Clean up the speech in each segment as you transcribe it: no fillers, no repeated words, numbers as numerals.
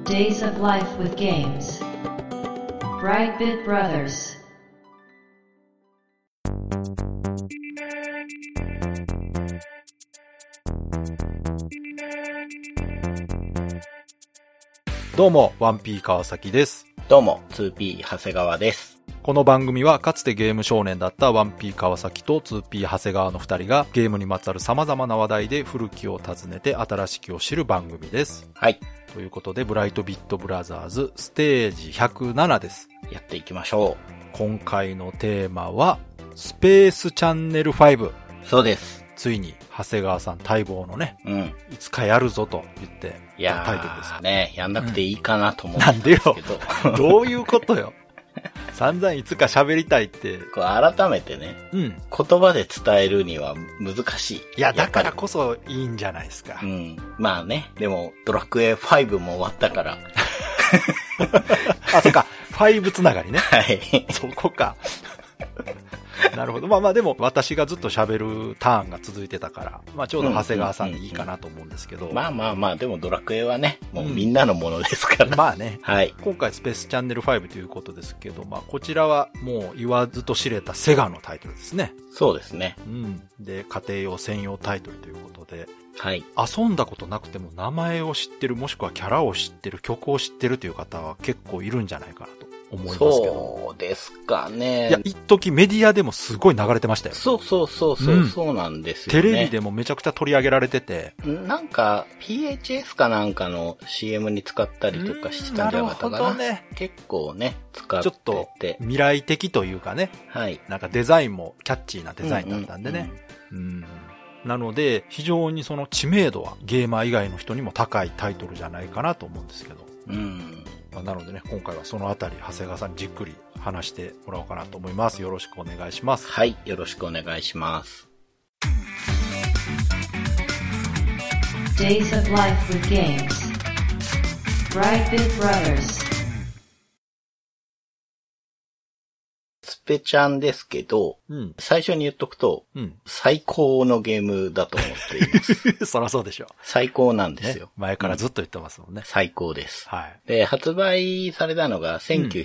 Days of Life with Games. Brightbit Brothers. どうも、1P 川崎です。 どうも、2P 長谷川です。 この番組はかつてゲーム少年だった 1P 川崎と 2P 長谷川の2人がゲームにまつわる様々な話題で古きを訪ねて新しきを知る番組です。 はい。 ということで、ブライトビットブラザーズステージ107です。 やっていきましょう。今回のテーマは、スペースチャンネル5。 そうです。 ついに、長谷川さん待望のね、 いつかやるぞと言って、 いやタイトルです。 ね、やんなくていいかなと思うんですけど。 なんでよ。どういうことよ。散々いつか喋りたいって。 これ改めてね、言葉で伝えるには難しい。 いや、だからこそいいんじゃないですか。 まあね、でも、ドラクエ5も終わったから。 あ、そっか。5つながりね。 はい。 そこか。なるほど。まあでも私がずっと喋るターンが続いてたから、ちょうど長谷川さんでいいかなと思うんですけど。 まあ、でもドラクエはね、もうみんなのものですから。 まあね。 はい。 今回スペースチャンネル5ということですけど、こちらはもう言わずと知れたセガのタイトルですね。 そうですね。 で、家庭用専用タイトルということで。 はい。 遊んだことなくても名前を知ってる、もしくはキャラを知ってる、曲を知ってるという方は結構いるんじゃないかなと。思いますけど。 そうですかね。 いや、一時メディアでもすごい流れてましたよ。 そうなんですよね。 テレビでもめちゃくちゃ取り上げられてて。 なんか、PHS かなんかの CM に使ったりとかしてたんじゃなかったかな。なるほどね。結構ね、使ってて。 ちょっと未来的というかね。 はい。 なんかデザインもキャッチーなデザインだったんでね。なので、非常にその知名度はゲーマー以外の人にも高いタイトルじゃないかなと思うんですけど。なのでね、今回はそのあたり、長谷川さんにじっくり話してもらおうかなと思います。よろしくお願いします。 はい、よろしくお願いします。 Days of Life with Games. Brightbit Brothers. スペチャンですけど、最初に言っとくと、最高のゲームだと思っています。 そらそうでしょ。 最高なんですよ。 前からずっと言ってますもんね。 最高です。 はい。 で、発売されたのが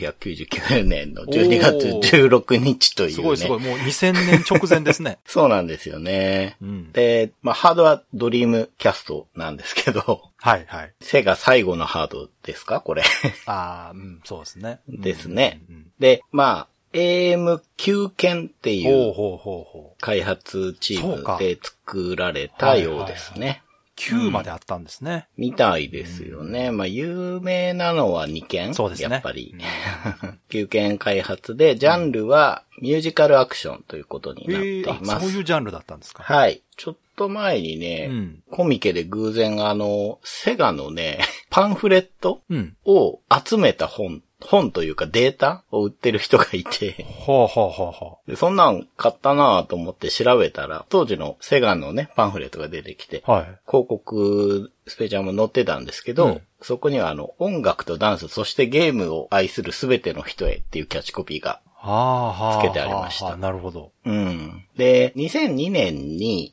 1999年の12月16日というね。 すごい。もう2000年直前ですね。 そうなんですよね。で、ハードはドリームキャストなんですけど、 はい。 セガ最後のハードですかこれ。 そうですね。 ですね。で、AM9 剣っていう開発チームで作られたようですね。 9まであったんですね。 みたいですよね。有名なのは2件。 そうですね。 やっぱり。9件開発で、ジャンルはミュージカルアクションということになっています。 そういうジャンルだったんですか？ はい。ちょっと前にね、コミケで偶然セガのね、パンフレットを集めた本というかデータを売ってる人がいて、でそんなん買ったなぁと思って調べたら、当時のセガのね、パンフレットが出てきて、広告スペチャルも載ってたんですけど、そこには音楽とダンス、そしてゲームを愛するすべての人へっていうキャッチコピーがつけてありました。 なるほど。 で、2002年に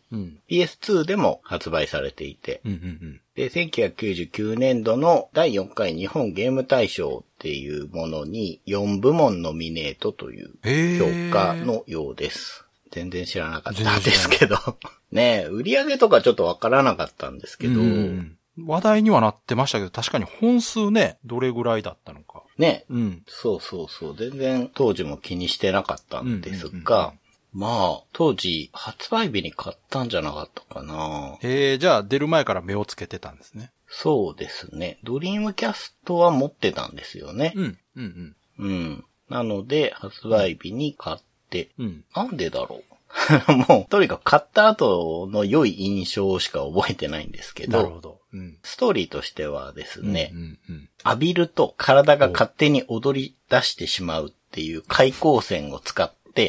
PS2 でも発売されていて、で、1999年度の第4回日本ゲーム大賞っていうものに4部門ノミネートという評価のようです。全然知らなかったんですけど。ね、売り上げとかちょっとわからなかったんですけど、 話題にはなってましたけど、確かに本数ね、どれぐらいだったのか。 ね。そう。全然当時も気にしてなかったんですが、当時発売日に買ったんじゃなかったかな。 じゃあ出る前から目をつけてたんですね。 そうですね。ドリームキャストは持ってたんですよね。なので、発売日に買って、なんでだろう。もう、とにかく買った後の良い印象しか覚えてないんですけど、 なるほど。 ストーリーとしてはですね、浴びると体が勝手に踊り出してしまうっていう開口線を使って、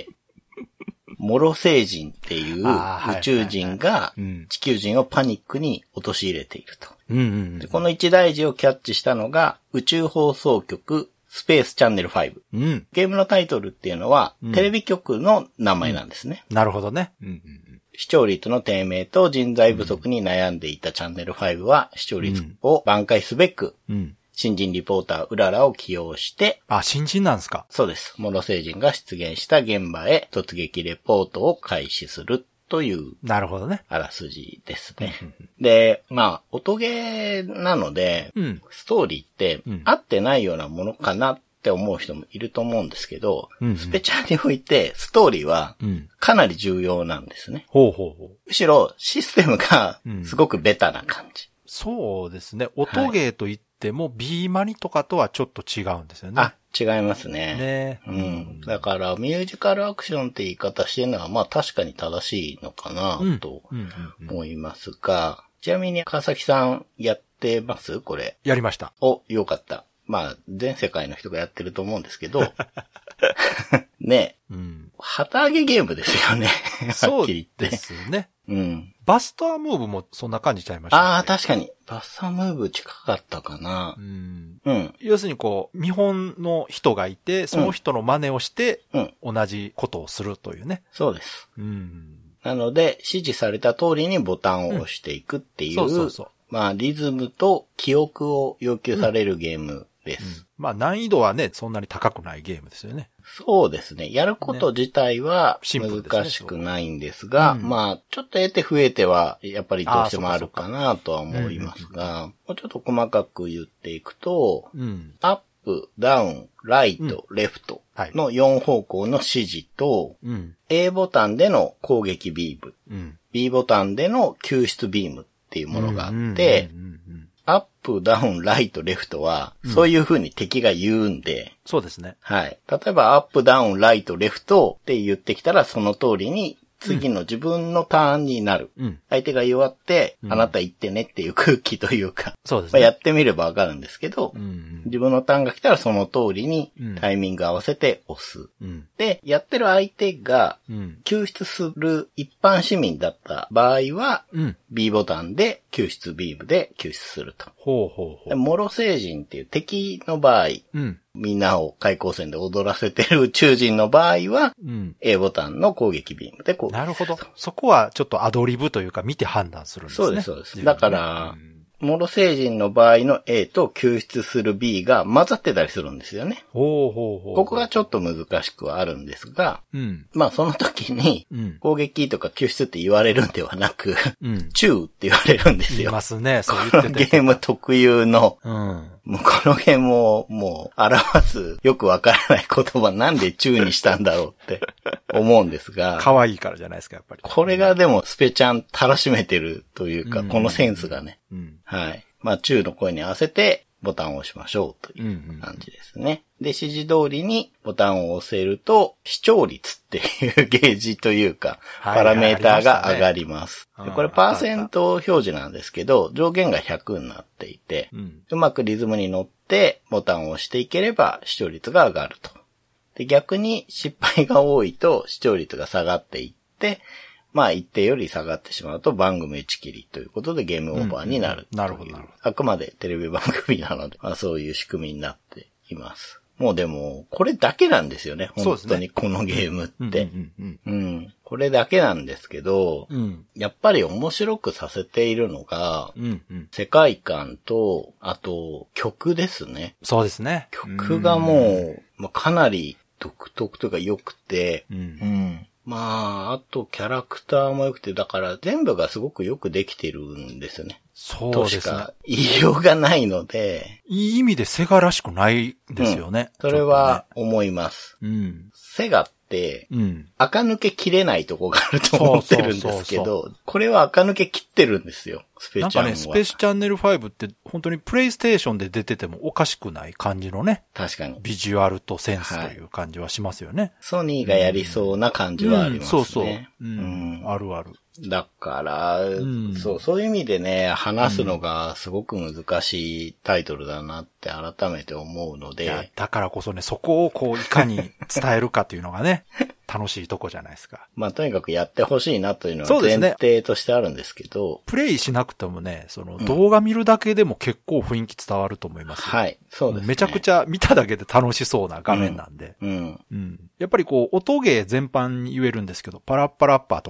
モロ星人っていう宇宙人が地球人をパニックに陥れていると。でこの一大事をキャッチしたのが宇宙放送局スペースチャンネル5。ゲームのタイトルっていうのはテレビ局の名前なんですね。 なるほどね。 視聴率の低迷と人材不足に悩んでいたチャンネル5は視聴率を挽回すべく、 新人リポーターうららを起用して、 あ、新人なんですか？ そうです。諸星人が出現した現場へ突撃レポートを開始するという。 なるほどね。 あらすじですね。で、まあ、音ゲーなので、ストーリーって、合ってないようなものかなって思う人もいると思うんですけど、スペチャにおいてストーリーはかなり重要なんですね。むしろシステムがすごくベタな感じ。 そうですね。音ゲーといっても B マニとかとはちょっと違うんですよね。 あ、違いますね。だからミュージカルアクションって言い方してるのはまあ確かに正しいのかなと思いますが、ちなみに川崎さんやってますこれ。 やりました。 お、よかった。まあ全世界の人がやってると思うんですけど、ね、旗揚げゲームですよね。はっきり言って。そうですね。 バスタームーブもそんな感じちゃいましたね。 ああ、確かに。バスタームーブ近かったかな。 要するにこう、見本の人がいて、その人の真似をして、同じことをするというね。 そうです。なので、指示された通りにボタンを押していくっていう、まあ、リズムと記憶を要求されるゲームです。 まあ、難易度はね、そんなに高くないゲームですよね。 そうですね。やること自体は難しくないんですが、まあ、ちょっと得て増えては、やっぱりどうしてもあるかなとは思いますが、もうちょっと細かく言っていくと、アップ、ダウン、ライト、レフトの4方向の指示と、A ボタンでの攻撃ビーム、B ボタンでの救出ビームっていうものがあって、アップ、ダウン、ライト、レフトは、そういう風に敵が言うんで、 そうですね。 はい。例えば、アップ、ダウン、ライト、レフトって言ってきたら、その通りに、次の自分のターンになる。相手が弱って、あなた行ってねっていう空気というか、そうですね。やってみればわかるんですけど、自分のターンが来たらその通りにタイミング合わせて押す。で、やってる相手が、救出する一般市民だった場合は、B ボタンで救出ビームで救出すると。諸星人っていう敵の場合、みんなを開口戦で踊らせてる宇宙人の場合は、A ボタンの攻撃ビームで攻撃する。 なるほど。そこはちょっとアドリブというか見て判断するんですね。 そうです、そうです。だから、諸星人の場合の A と救出する B が混ざってたりするんですよね。ここがちょっと難しくはあるんですが、まあその時に、攻撃とか救出って言われるんではなく、チューって言われるんですよ。 言いますね、そう言ってて。ゲーム特有の、もうこのゲームをもう表すよくわからない言葉なんでチューにしたんだろうって思うんですが。 可愛いからじゃないですか、やっぱり。 これがでもスペちゃんたらしめてるというか、このセンスがね。はい。まあ、チューの声に合わせてボタンを押しましょうという感じですね。で、指示通りにボタンを押せると、視聴率っていうゲージというか、パラメーターが上がります。これパーセント表示なんですけど、上限が100になっていて、うまくリズムに乗ってボタンを押していければ視聴率が上がると。で、逆に失敗が多いと視聴率が下がっていって、まあ一定より下がってしまうと番組打ち切りということでゲームオーバーになる。 なるほど、なるほど。 あくまでテレビ番組なので、まあそういう仕組みになっています。もうでも、これだけなんですよね。本当にこのゲームって。これだけなんですけど、やっぱり面白くさせているのが、世界観と、あと曲ですね。 そうですね。 曲がもう、かなり独特というか良くて、まあ、あとキャラクターも良くて、だから全部がすごくよくできてるんですよね。 そうですね。 としか言いようがないので。 いい意味でセガらしくないですよね。 それは思います。セガって、垢抜けきれないとこがあると思ってるんですけど、これは垢抜けきってるんですよ、スペチャンは。 なんかね、スペシチャンネル5って本当にプレイステーションで出ててもおかしくない感じのね。 確かに。 ビジュアルとセンスという感じはしますよね。 ソニーがやりそうな感じはありますね。 そう。あるある。 だから、そういう意味でね、話すのがすごく難しいタイトルだなって改めて思うので。いや、 だからこそね、そこをこういかに伝えるかっていうのがね、楽しいとこじゃないですか。 まあとにかくやってほしいなというのは前提としてあるんですけど。 プレイしなくてもね、その動画見るだけでも結構雰囲気伝わると思います。 はい、そうですね。 めちゃくちゃ見ただけで楽しそうな画面なんで。やっぱりこう、音ゲー全般に言えるんですけど、パラッパラッパーとかね。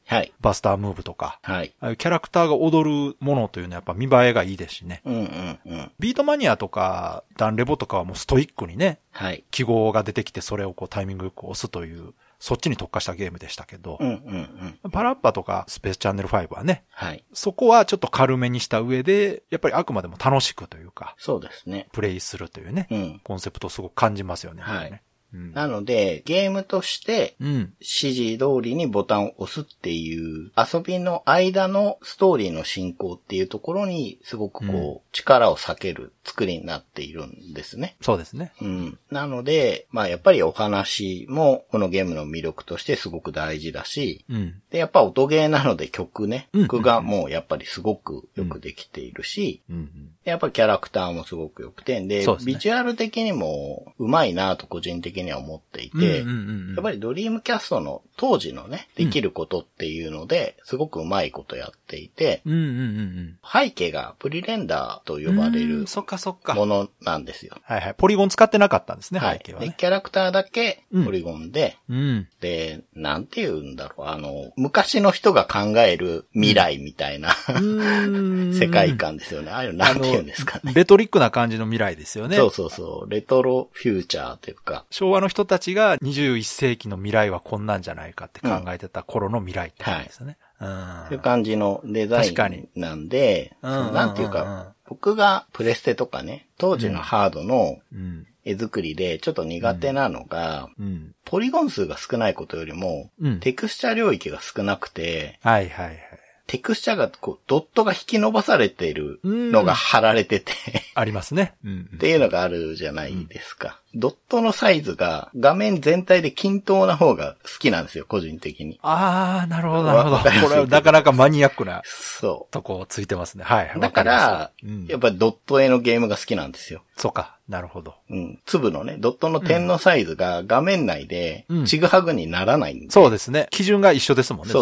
はい。 バスタームーブとか。 はい。 ああいうキャラクターが踊るものというのはやっぱ見栄えがいいですしね。 うんうんうん。 ビートマニアとか、ダンレボとかはもうストイックにね。 はい。 記号が出てきてそれをこうタイミングよく押すという、そっちに特化したゲームでしたけど。 うんうんうん。 パラッパとかスペースチャンネル5はね。 はい。 そこはちょっと軽めにした上で、やっぱりあくまでも楽しくというか。 そうですね。 プレイするというね。 うん。 コンセプトをすごく感じますよね。 はい。 ねうん、 なので、ゲームとして、指示通りにボタンを押すっていう、遊びの間のストーリーの進行っていうところに、すごくこう、力を避ける作りになっているんですね。 そうですね。 うん。なので、まあやっぱりお話も、このゲームの魅力としてすごく大事だし、 うん、 で、やっぱ音ゲーなので曲がもうやっぱりすごくよくできているし、やっぱりキャラクターもすごく良くて、で、ビジュアル的にも上手いなと個人的には思っていて、やっぱりドリームキャストの当時のね、できることっていうので、すごく上手いことやっていて、背景がプリレンダーと呼ばれるものなんですよ。 はいはい。ポリゴン使ってなかったんですね、背景はね。 で、キャラクターだけポリゴンで、で、なんて言うんだろう、昔の人が考える未来みたいな世界観ですよね。ああいうのなんて言うんですかね。 レトリックな感じの未来ですよね。 そうそうそう。レトロフューチャーというか。 昭和の人たちが21世紀の未来はこんなんじゃないかって考えてた頃の未来って感じですよね。 そういう感じのデザインなんで、なんていうか、僕がプレステとかね、当時のハードの絵作りでちょっと苦手なのが、ポリゴン数が少ないことよりも、テクスチャ領域が少なくて、テクスチャがこう、ドットが引き伸ばされているのが貼られててありますね。 っていうのがあるじゃないですか。ドットのサイズが画面全体で均等な方が好きなんですよ、個人的に。 ああ、なるほど、なるほど。これはなかなかマニアックなとこついてますね。はい。 だから、やっぱりドット絵のゲームが好きなんですよ。 そうか。なるほど。 粒のね、ドットの点のサイズが画面内でちぐはぐにならないんで。 そうですね。基準が一緒ですもんね。 そう。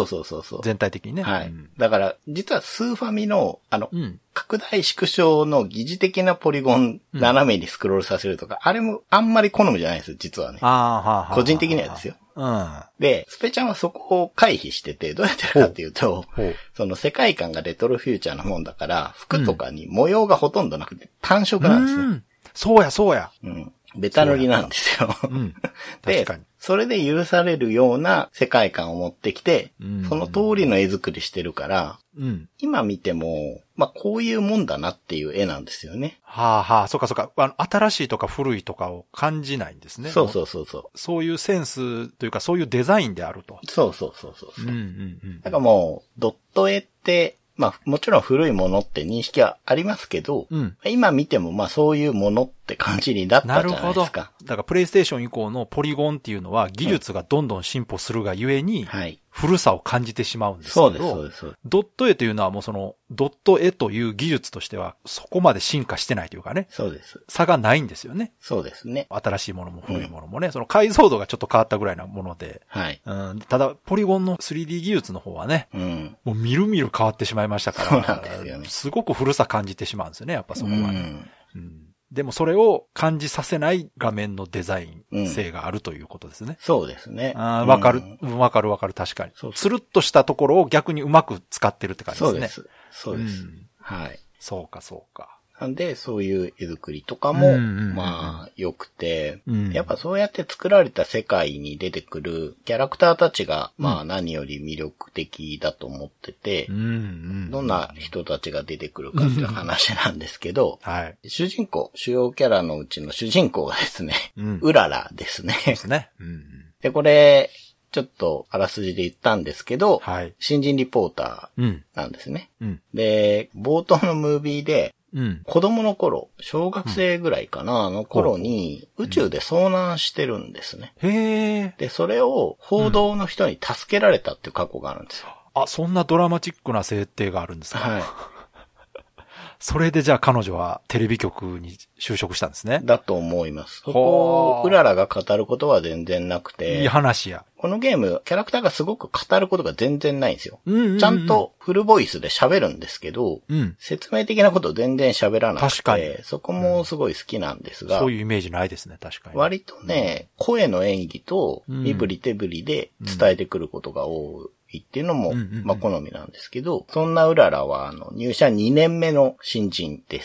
全体的にね。 はい。だから、実はスーファミの、拡大縮小の疑似的なポリゴン斜めにスクロールさせるとか、あれもあんまり好みじゃないです、実はね。個人的にはですよ。で、スペちゃんはそこを回避してて、どうやってるかっていうと、その世界観がレトロフューチャーなもんだから、服とかに模様がほとんどなくて単色なんですね。 そうや。 ベタ塗りなんですよ。で、それで許されるような世界観を持ってきて、その通りの絵作りしてるから、今見ても、こういうもんだなっていう絵なんですよね。 そうか。新しいとか古いとかを感じないんですね。 そう。 そういうセンスというか、そういうデザインであると。 そう。だからもう、ドット絵って、もちろん古いものって認識はありますけど、今見てもそういうものって感じになったじゃないですか。なるほど。だからプレイステーション以降のポリゴンっていうのは技術がどんどん進歩するがゆえに、古さを感じてしまうんですけど、 そうです。 ドット絵というのはもうその、ドット絵という技術としてはそこまで進化してないというかね。 そうです。 差がないんですよね。 そうですね。 新しいものも古いものもね、その解像度がちょっと変わったぐらいなもので。ただ、ポリゴンの 3D 技術の方はね、もうみるみる変わってしまいましたから、 そうなんですよね。 すごく古さ感じてしまうんですよね、やっぱそこはね。でもそれを感じさせない画面のデザイン性があるということですね。 そうですね。 わかる、確かに。つるっとしたところを逆にうまく使ってるって感じですね。 そうです。はい。 そうか。 なんで、そういう絵作りとかも、良くて、やっぱそうやって作られた世界に出てくるキャラクターたちが、何より魅力的だと思ってて、どんな人たちが出てくるかっていう話なんですけど、主要キャラのうちの主人公がですね、うららですね。で、これ、ちょっとあらすじで言ったんですけど、新人リポーターなんですね。で、冒頭のムービーで、子供の頃、小学生ぐらいかな、の頃に宇宙で遭難してるんですね。で、それを報道の人に助けられたっていう過去があるんですよ。 そんなドラマチックな設定があるんですか？それでじゃあ彼女はテレビ局に就職したんですね。 だと思います。そこをうららが語ることは全然なくて。 いい話や。 このゲーム、キャラクターがすごく語ることが全然ないんですよ。ちゃんとフルボイスで喋るんですけど、説明的なことを全然喋らなくて、 確かにそこもすごい好きなんですが、 そういうイメージないですね、確かに。 割とね、声の演技と身振り手振りで伝えてくることが多いっていうのも、まあ好みなんですけど、そんなうららは入社2年目の新人です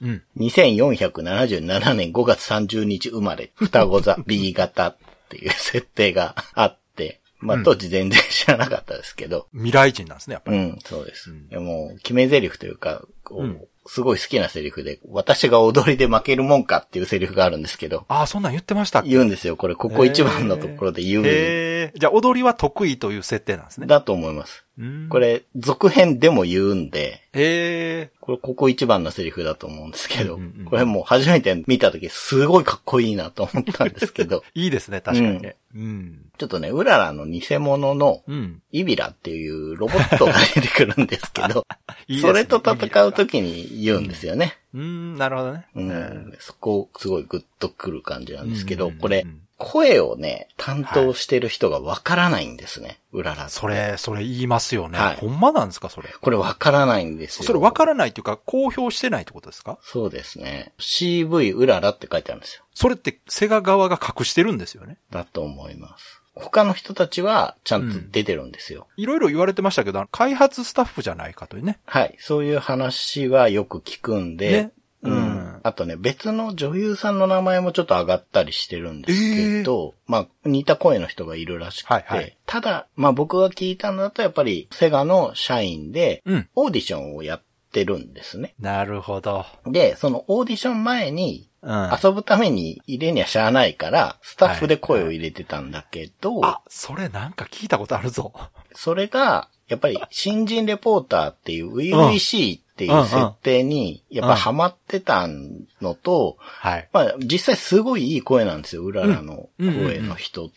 。2477年5月30日生まれ、双子座 B 型っていう設定があって、まあ当時全然知らなかったですけど。 未来人なんですね、やっぱり。 そうです。いやもう決め台詞というか、すごい好きなセリフで、私が踊りで負けるもんかっていうセリフがあるんですけど。 ああ、そんなん言ってましたっけ？ 言うんですよ。ここ一番のところで言う。 じゃあ踊りは得意という設定なんですね。 だと思います。これ、続編でも言うんで。ここ一番のセリフだと思うんですけど。これもう初めて見たときすごいかっこいいなと思ったんですけど。 いいですね、確かにね。 ちょっとね、うららの偽物の、イビラっていうロボットが出てくるんですけど、それと戦うときに言うんですよね。 なるほどね。 そこ、すごいグッとくる感じなんですけど、これ、声をね、担当してる人がわからないんですね、うららって。 それ言いますよね。ほんまなんですか、それ。 これわからないんですよ。 それわからないっていうか、公表してないってことですか？ そうですね。CV うららって書いてあるんですよ。 それってセガ側が隠してるんですよね。 だと思います。他の人たちはちゃんと出てるんですよ。 いろいろ言われてましたけど、開発スタッフじゃないかというね。 はい。そういう話はよく聞くんで、あとね、別の女優さんの名前もちょっと上がったりしてるんですけど、まあ、似た声の人がいるらしくて、ただ、まあ僕が聞いたのだとやっぱりセガの社員で、オーディションをやってるんですね。 なるほど。 で、そのオーディション前に、遊ぶために入れにはしゃあないから、スタッフで声を入れてたんだけど、 それなんか聞いたことあるぞ。 それが、やっぱり新人レポーターっていう初々しいっていう設定に、やっぱハマってたのと、まあ実際すごいいい声なんですよ、うららの声の人って。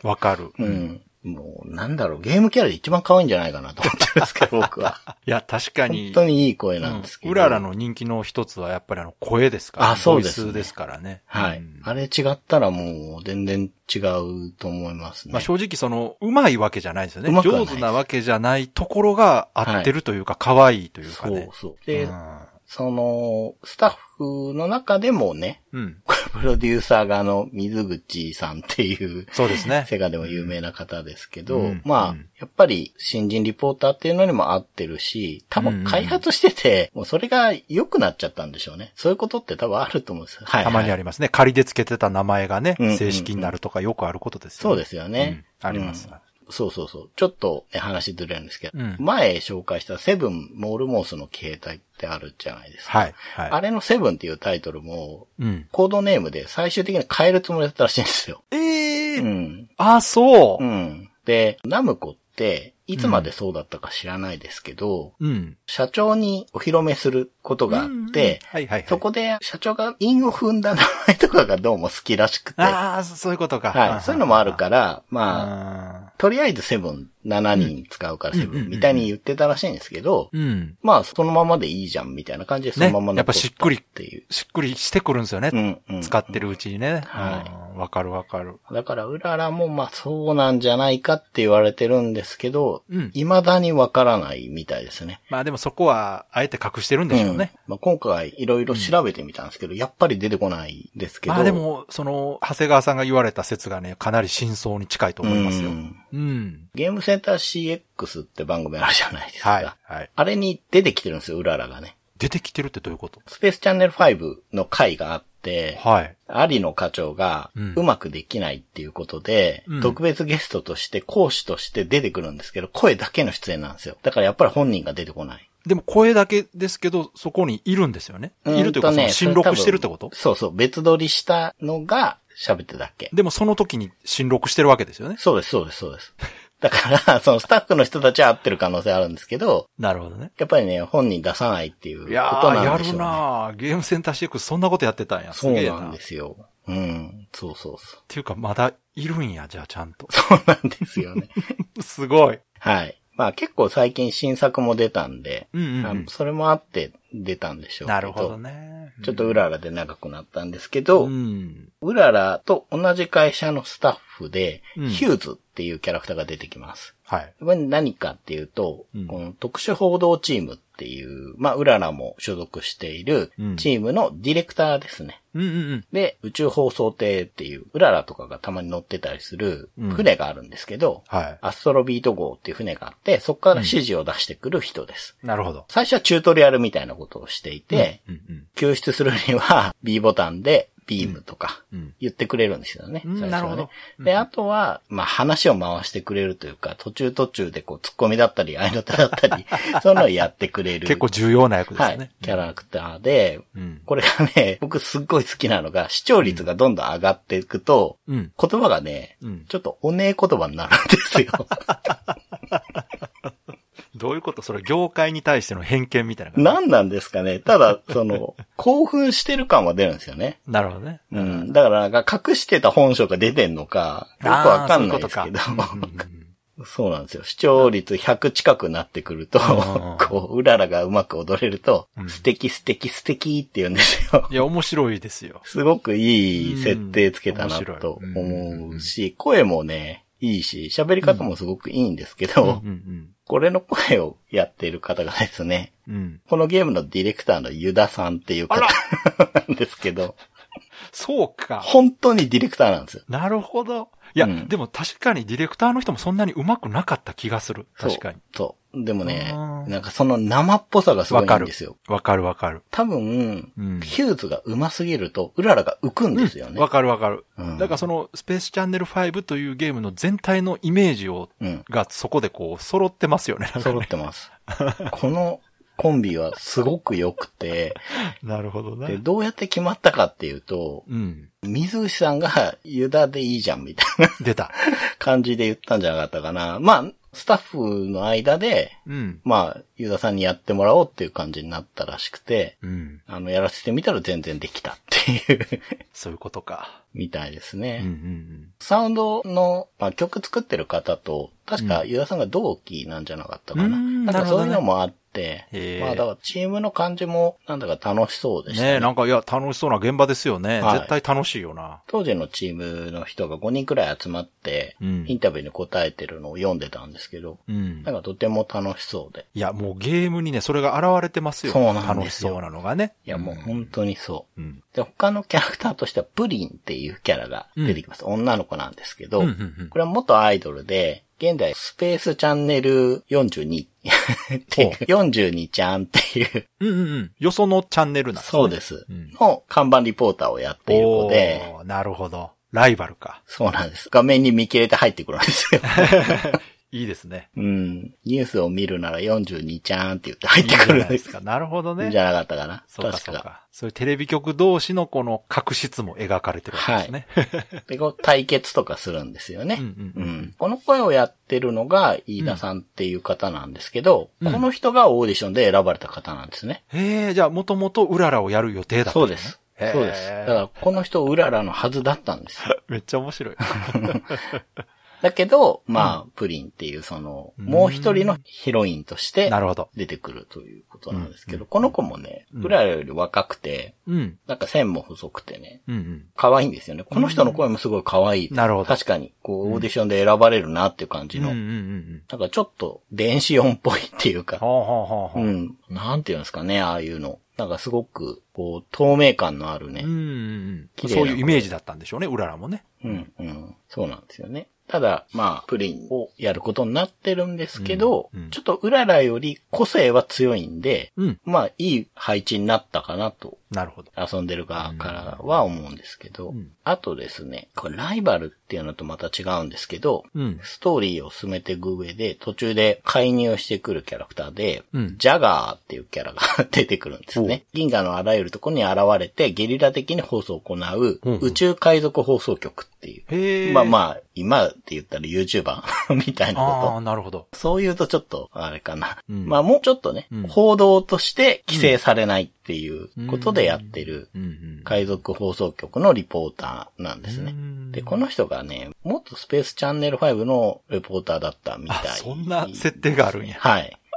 わかる。 もう、なんだろう、ゲームキャラで一番可愛いんじゃないかなと思ってるんですけど、僕は。 いや、確かに。 本当にいい声なんですけど。 うららの人気の一つはやっぱり声ですからね。 そうですね。 ボイスですからね。 はい。あれ違ったらもう全然違うと思いますね。 まあ正直上手いわけじゃないですよね。上手なわけじゃないところが合ってるというか、可愛いというかね。 そう。で、スタッフの中でもね、プロデューサーが水口さんっていう、 そうですね。 セガでも有名な方ですけど、まあ、やっぱり新人リポーターっていうのにも合ってるし、多分開発してて、もうそれが良くなっちゃったんでしょうね。そういうことって多分あると思うんですよ。 たまにありますね。仮でつけてた名前がね、正式になるとかよくあることですよね。 そうですよね。 あります。 そう。ちょっと、ね、話ずれるんですけど、前紹介したセブンモールモースの携帯ってあるじゃないですか。あれのセブンっていうタイトルも、コードネームで最終的に変えるつもりだったらしいんですよ。 そう。 で、ナムコって、いつまでそうだったか知らないですけど、社長にお披露目することがあって、そこで社長が韻を踏んだ名前とかがどうも好きらしくて。 そういうことか。 はい。そういうのもあるから、まあ、とりあえずセブン、7人使うからセブンみたいに言ってたらしいんですけど、まあ、そのままでいいじゃんみたいな感じでそのままやっぱしっくりしてくるんですよね。使ってるうちにね。わかる。だから、うららもまあそうなんじゃないかって言われてるんですけど、未だにわからないみたいですね。 まあでもそこは、あえて隠してるんでしょうね。 まあ今回いろいろ調べてみたんですけど、やっぱり出てこないですけど。 まあでも、長谷川さんが言われた説がね、かなり真相に近いと思いますよ。 ゲームセンター CX って番組あるじゃないですか。あれに出てきてるんですよ、うららがね。 出てきてるってどういうこと？ スペースチャンネル5の回があって、有野課長がうまくできないっていうことで、特別ゲストとして講師として出てくるんですけど、声だけの出演なんですよ。だからやっぱり本人が出てこない。 でも声だけですけど、そこにいるんですよね。いるというか、新録してるってこと？ そう、別撮りしたのが喋ってるだけ。 でもその時に新録してるわけですよね。 そうです。だから、そのスタッフの人たちは合ってる可能性あるんですけど。 なるほどね。 やっぱりね、本人出さないっていうことなんでしょうね。 やるなぁ。ゲームセンター CX そんなことやってたんや。 そうなんですよ。そう。 っていうか、まだいるんや、じゃあちゃんと。 そうなんですよね。 すごい。 はい。まあ結構最近新作も出たんで、それもあって出たんでしょうけど。 なるほどね。 ちょっとうららで長くなったんですけど、うららと同じ会社のスタッフで、ヒューズっていうキャラクターが出てきます。 はい。 これ何かっていうと、この特殊報道チームっていう、まあ、うららも所属しているチームのディレクターですね。で、宇宙放送艇っていう、うららとかがたまに乗ってたりする船があるんですけど、アストロビート号っていう船があって、そこから指示を出してくる人です。 なるほど。 最初はチュートリアルみたいなことをしていて、救出するには B ボタンで、ビームとか言ってくれるんですよね。 なるほど。 で、あとは、まあ話を回してくれるというか、途中でこう、ツッコミだったり、合いの手だったり、そういうのをやってくれる。 結構重要な役ですね。 はい。キャラクターで、これがね、僕すっごい好きなのが、視聴率がどんどん上がっていくと、言葉がね、ちょっとおねえ言葉になるんですよ。 どういうこと？それ業界に対しての偏見みたいな感じ。何なんですかね。ただ、興奮してる感は出るんですよね。 なるほどね。 だからなんか隠してた本性が出てんのか、よくわかんないですけど。そうなんですよ。視聴率100近くなってくると、こう、うららがうまく踊れると、素敵素敵素敵って言うんですよ。 いや、面白いですよ。 すごくいい設定つけたなと思うし、声もね、いいし、喋り方もすごくいいんですけど、これの声をやっている方がですね、このゲームのディレクターのユダさんっていう方なんですけど、 そうか。 本当にディレクターなんですよ。 なるほど。いや、でも確かにディレクターの人もそんなに上手くなかった気がする。確かに。 そう。でもね、なんかその生っぽさがすごいんですよ。 わかる。多分、ヒューズが上手すぎると、うららが浮くんですよね。 わかる。だからその、スペースチャンネル5というゲームの全体のイメージを、がそこでこう、揃ってますよね。 揃ってます。この、コンビはすごく良くて。 なるほどね。 で、どうやって決まったかっていうと、水牛さんがユダでいいじゃんみたいな。 出た。 感じで言ったんじゃなかったかな。まあ、スタッフの間で、まあ、ユダさんにやってもらおうっていう感じになったらしくて、やらせてみたら全然できたっていう。 そういうことか。 みたいですね。サウンドの、まあ、曲作ってる方と、確かユダさんが同期なんじゃなかったかな。なんかそういうのもあって、まあだからチームの感じもなんだか楽しそうでしたね。 なんかいや楽しそうな現場ですよね。絶対楽しいよな。 当時のチームの人が5人くらい集まって、インタビューに答えてるのを読んでたんですけど、なんかとても楽しそうで。 いやもうゲームにね、それが現れてますよ。 そうなんですよ。 楽しそうなのがね。 いやもう本当にそう。で、他のキャラクターとしてはプリンっていうキャラが出てきます。女の子なんですけど、これは元アイドルで、現在、スペースチャンネル42っていう、42ちゃんっていう。 よそのチャンネルなんですね。 そうです。の看板リポーターをやっている子で。 なるほど。ライバルか。 そうなんです。画面に見切れて入ってくるんですよ。 いいですね。 ニュースを見るなら42ちゃんって言って入ってくるんですか。 なるほどね。 じゃなかったかな。 そうか。そういうテレビ局同士のこの確執も描かれてるわけですね。 で、こう対決とかするんですよね。この声をやってるのが飯田さんっていう方なんですけど、この人がオーディションで選ばれた方なんですね。 じゃあもともとうららをやる予定だったんですね。 そうです。だからこの人うららのはずだったんですよ。 めっちゃ面白い。 だけど、まあ、プリンっていうもう一人のヒロインとして出てくるということなんですけど、この子もね、うららより若くて、なんか線も細くてね、可愛いんですよね。この人の声もすごい可愛い。 なるほど。 確かに、こう、オーディションで選ばれるなっていう感じの、なんかちょっと電子音っぽいっていうか、なんていうんですかね、ああいうの。なんかすごく、こう、透明感のあるね。 そういうイメージだったんでしょうね、うららもね。 そうなんですよね。ただ、まあ、プリンをやることになってるんですけど、ちょっとうららより個性は強いんで、まあ、いい配置になったかなと。 なるほど。 遊んでる側からは思うんですけど、あとですね、これライバルっていうのとまた違うんですけど、ストーリーを進めていく上で途中で介入してくるキャラクターで、ジャガーっていうキャラが出てくるんですね。銀河のあらゆるところに現れてゲリラ的に放送を行う宇宙海賊放送局っていう。まあ、今って言ったら YouTuber みたいなこと。 なるほど。 そう言うとちょっとあれかな。まあもうちょっとね、報道として規制されないっていうことでやってる海賊放送局のリポーターなんですね。で、この人がね、もっとスペースチャンネル5のリポーターだったみたい。 そんな設定があるんや。 はい。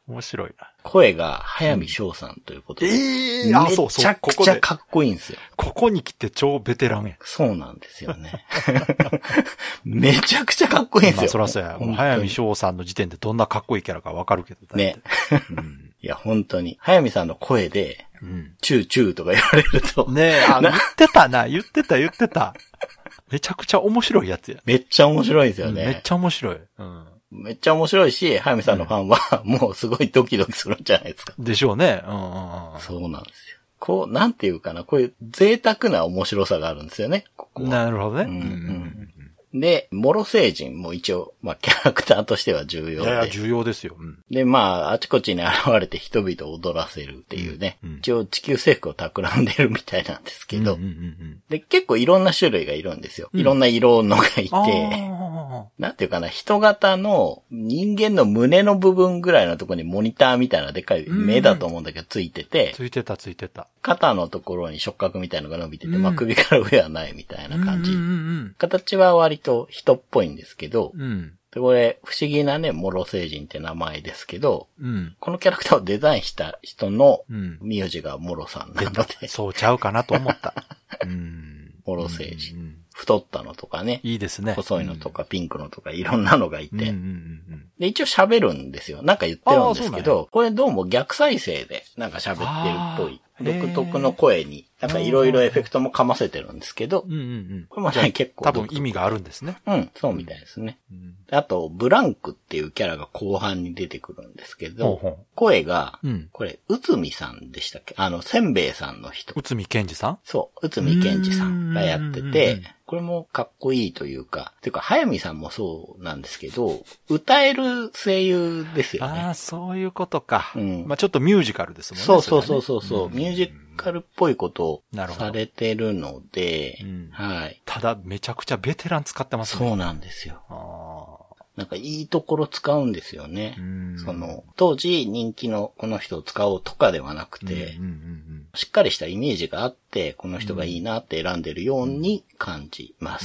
面白いな。 声が早見翔さんということで。めちゃくちゃかっこいいんですよ。 ここに来て超ベテランや。 そうなんですよね。めちゃくちゃかっこいいんですよ。 まあそらそうや。早見翔さんの時点でどんなかっこいいキャラかわかるけどね。いや、本当に。早見さんの声で、チューチューとか言われると。 ねえ、言ってたな。言ってた。めちゃくちゃ面白いやつや。 めっちゃ面白いですよね。 めっちゃ面白い。 めっちゃ面白いし、早見さんのファンはもうすごいドキドキするんじゃないですか。 でしょうね。 そうなんですよ。こう、なんていうかな、こういう贅沢な面白さがあるんですよね、ここは。 なるほどね。 で、モロ星人も一応、まあ、キャラクターとしては重要で。 いや、重要ですよ。 で、まあ、あちこちに現れて人々を踊らせるっていうね。一応地球征服を企んでるみたいなんですけど。で、結構いろんな種類がいるんですよ。いろんな色のがいて。なんていうかな、人型の人間の胸の部分ぐらいのところにモニターみたいなでかい目だと思うんだけどついてて。 ついてた。 肩のところに触覚みたいなのが伸びてて、まあ首から上はないみたいな感じ。形は割と人っぽいんですけど、でこれ不思議なね、モロ星人って名前ですけど、このキャラクターをデザインした人の名字がモロさんなので。 そうちゃうかなと思った。 モロ星人。太ったのとかね。 いいですね。 細いのとかピンクのとかいろんなのがいて。で、一応喋るんですよ。なんか言ってるんですけど、これどうも逆再生でなんか喋ってるっぽい。独特の声に、なんかいろいろエフェクトもかませてるんですけど、これもね、結構。 多分意味があるんですね。 そうみたいですね。あと、ブランクっていうキャラが後半に出てくるんですけど、声が、これ、内海さんでしたっけ？せんべいさんの人。 内海健二さん？ そう、内海健二さんがやってて、これもかっこいいというか、ていうか、早見さんもそうなんですけど、歌える声優ですよね。 ああ、そういうことか。まあちょっとミュージカルですもんね。 そう。ミュージカルっぽいことをされてるので、はい。 ただ、めちゃくちゃベテラン使ってますね。 そうなんですよ。なんかいいところ使うんですよね。当時人気のこの人を使おうとかではなくて、しっかりしたイメージがあって、この人がいいなって選んでるように感じます。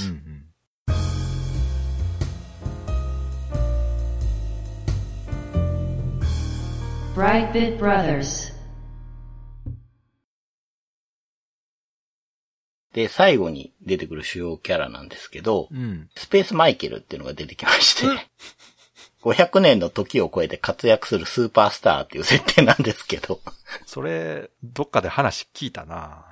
Brightbit Brothers。 で、最後に出てくる主要キャラなんですけど、スペースマイケルっていうのが出てきまして、500年の時を超えて活躍するスーパースターっていう設定なんですけど。 それ、どっかで話聞いたな。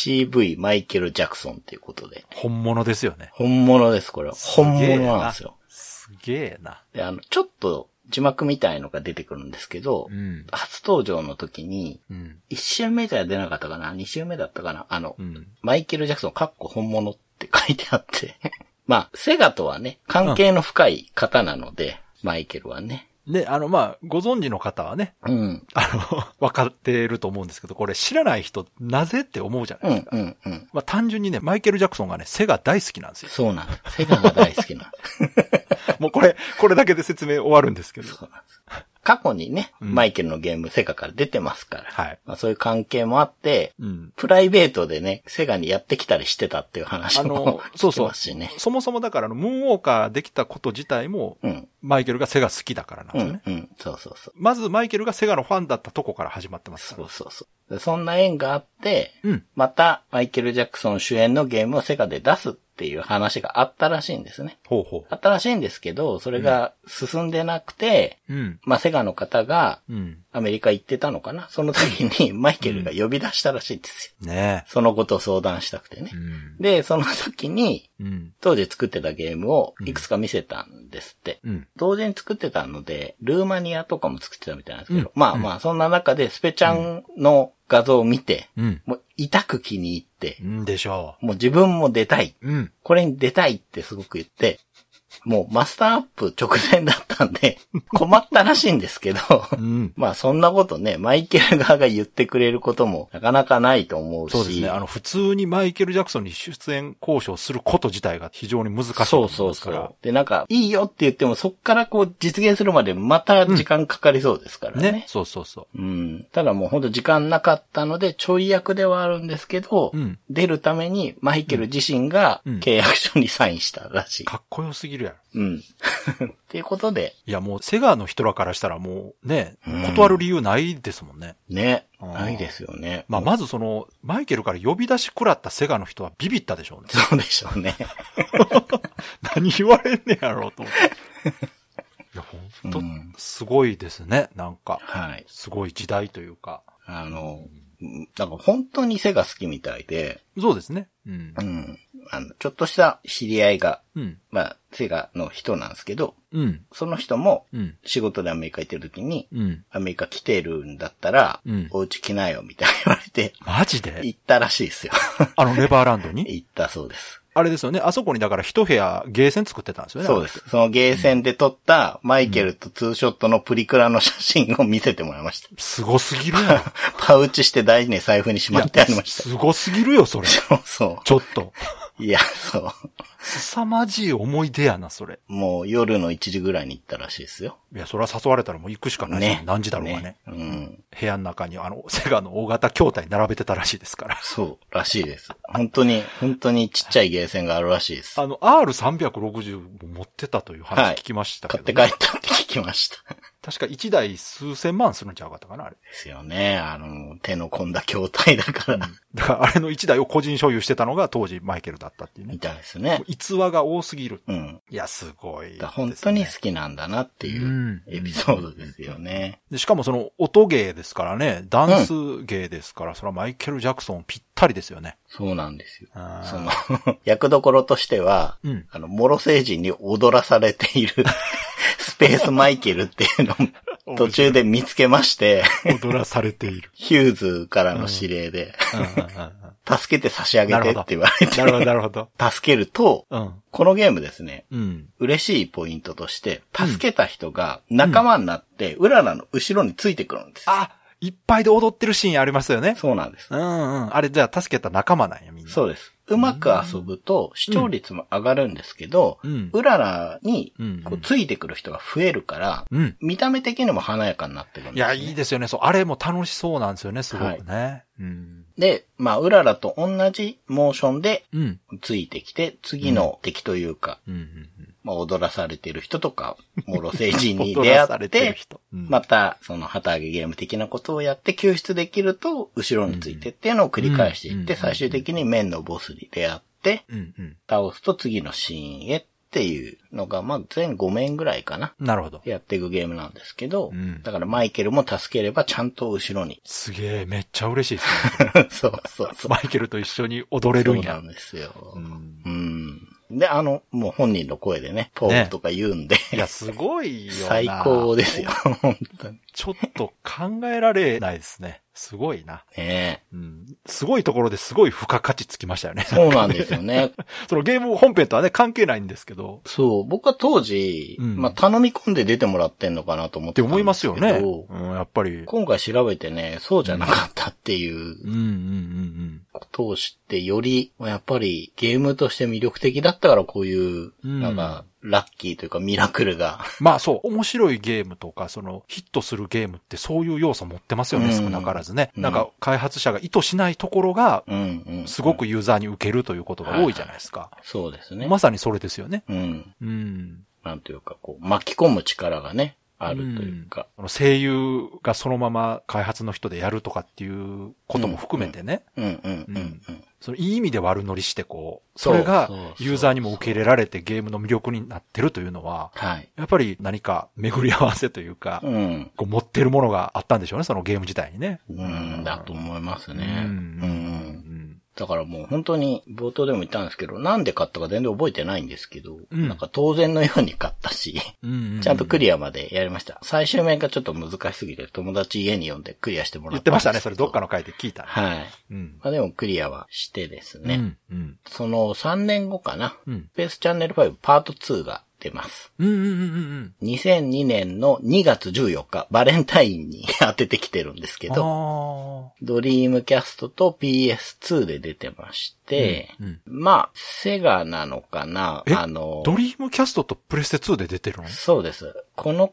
CV マイケル・ジャクソンっていうことで。 本物ですよね。 本物です、これは。本物なんですよ。 すげえな。 で、ちょっと字幕みたいのが出てくるんですけど、初登場の時に、1周目じゃ出なかったかな ?2 周目だったかなマイケル・ジャクソン、本物って書いてあって。まあ、セガとはね、関係の深い方なので、マイケルはね。 で、まあ、ご存知の方はね、わかってると思うんですけど、これ知らない人、なぜって思うじゃないですか。まあ、単純にね、マイケル・ジャクソンがね、セガ大好きなんですよ。 そうなんです。セガが大好きなんです。 もうこれだけで説明終わるんですけど。 そうなんです。過去にね、マイケルのゲームセガから出てますから、まあ、そういう関係もあって、プライベートでね、セガにやってきたりしてたっていう話も聞きますしね。 そもそもだからムーンウォーカーできたこと自体も、マイケルがセガ好きだからなんですよね。 そう。 まずマイケルがセガのファンだったとこから始まってますから。 そう。そんな縁があって、またマイケル・ジャクソン主演のゲームをセガで出すっていう話があったらしいんですね。あったらしいんですけど、それが進んでなくて、まあセガの方がアメリカ行ってたのかな、その時にマイケルが呼び出したらしいんですよ。そのことを相談したくてね。で、その時に、当時作ってたゲームをいくつか見せたんですって。同時に作ってたので、ルーマニアとかも作ってたみたいなんですけど、まあ、そんな中でスペちゃんの画像を見て、もう痛く気に入って、 でしょう。もう自分も出たい。これに出たいってすごく言って、もうマスターアップ直前だったんで、困ったらしいんですけど、まあそんなことね、マイケル側が言ってくれることもなかなかないと思うし。 そうですね。普通にマイケル・ジャクソンに出演交渉すること自体が非常に難しいと思いますから。そう。 で、なんか、いいよって言っても、そっからこう実現するまでまた時間かかりそうですからね。 そう。 ただもうほんと時間なかったので、ちょい役ではあるんですけど、出るためにマイケル自身が契約書にサインしたらしい。 かっこよすぎるるやろ。 うん。っていうことで。 いやもうセガの人らからしたらもうね、断る理由ないですもんね。 ね。ないですよね。 まあまずその、マイケルから呼び出し食らったセガの人はビビったでしょうね。 そうでしょうね。 何言われんねやろうと思って。いや、ほんと、すごいですね、なんか。 はい。 すごい時代というか。 なんか本当にセガ好きみたいで。 そうですね。 うん。ちょっとした知り合いが、まあ、セガの人なんですけど、その人も、仕事でアメリカ行ってる時に、アメリカ来てるんだったら、お家来なよ、みたいな言われて。 マジで行ったらしいですよ。 レバーランドに行ったそうです。 あれですよね。あそこにだから一部屋ゲーセン作ってたんですよね。 そうです。そのゲーセンで撮ったマイケルとツーショットのプリクラの写真を見せてもらいました。 すごすぎるやん。 パウチして大事に財布にしまってありました。 すごすぎるよ、それ。 そう。 ちょっと。 いや、そう。 凄まじい思い出やな、それ。 もう夜の1時ぐらいに行ったらしいですよ。 いや、それは誘われたらもう行くしかないね。何時だろうがね。部屋の中にセガの大型筐体並べてたらしいですから。 そう、らしいです。本当にちっちゃいゲーセンがあるらしいです。 R360 も持ってたという話聞きましたけど、 ね。買って帰ったって聞きました。 確か1台数千万するんちゃうかったかな、あれ。 ですよね。手の込んだ筐体だから。 だからあれの1台を個人所有してたのが当時マイケルだったっていうね。 みたいですね。 逸話が多すぎる。 うん。 いや、すごいですね。 本当に好きなんだなっていうエピソードですよね。 でしかもその音ゲーですからね、ダンスゲーですから、それはマイケル・ジャクソンぴったりですよね。 そうなんですよ。役どころとしては、モロ星人に踊らされているスペースマイケルっていうのを途中で見つけまして、 踊らされている。 ヒューズからの指令で、助けて差し上げてって言われて、 なるほど。 助けると、このゲームですね、嬉しいポイントとして、助けた人が仲間になって、うららの後ろについてくるんです。 いっぱいで踊ってるシーンありますよね。 そうなんです。 あれじゃあ助けた仲間なんや、みんな。 そうです。うまく遊ぶと視聴率も上がるんですけど、うららにこうついてくる人が増えるから、見た目的にも華やかになってるんです、ね。 いや、いいですよね。そう、あれも楽しそうなんですよね、すごくね。 で、まあ、うららと同じモーションでついてきて、次の敵というか、まあ、踊らされてる人とか、モロ星人に出会って、また、その旗揚げゲーム的なことをやって救出できると、後ろについてっていうのを繰り返していって、最終的に面のボスに出会って、倒すと次のシーンへっていうのが、まあ、全5面ぐらいかな。 なるほど。 やっていくゲームなんですけど、だからマイケルも助ければちゃんと後ろに。 すげえ、めっちゃ嬉しいですね。 そう。 マイケルと一緒に踊れるんや。 そうなんですよ。で、もう本人の声でね、ポーとか言うんで。 いや、すごいよな。 最高ですよ、本当に。 ちょっと考えられないですね。すごいな。すごいところですごい付加価値つきましたよね。 そうなんですよね。 そのゲーム本編とはね、関係ないんですけど。 そう、僕は当時、まあ、頼み込んで出てもらってんのかなと思ってたんですけど。って思いますよね。 やっぱり。 今回調べてね、そうじゃなかったっていう。ことを知って、より、やっぱりゲームとして魅力的だったからこういう、なんか、ラッキーというかミラクルが。 まあそう、面白いゲームとか、ヒットするゲームってそういう要素持ってますよね、少なからずね。なんか、開発者が意図しないところが、すごくユーザーに受けるということが多いじゃないですか。 そうですね。 まさにそれですよね。 なんというか、こう、巻き込む力がね、あるというか。 声優がそのまま開発の人でやるとかっていうことも含めてね。そのいい意味で悪乗りしてそれがユーザーにも受け入れられてゲームの魅力になってるというのは、やっぱり何か巡り合わせというか、持ってるものがあったんでしょうね、そのゲーム自体にね。 だと思いますね。だからもう本当に冒頭でも言ったんですけど、なんで買ったか全然覚えてないんですけど、なんか当然のように買ったし、ちゃんとクリアまでやりました。最終面がちょっと難しすぎて友達家に呼んでクリアしてもらった。 言ってましたね、それどっかの回で聞いた。 はい。まあでもクリアはしてですね。その3年後かな、スペースチャンネル5パート2が出ます。2002年の2月14日、バレンタインに当ててきてるんですけど、ドリームキャストと PS2 で出てまして、まあ、セガなのかなドリームキャストとプレステ2で出てるの？ そうです。この頃っ 、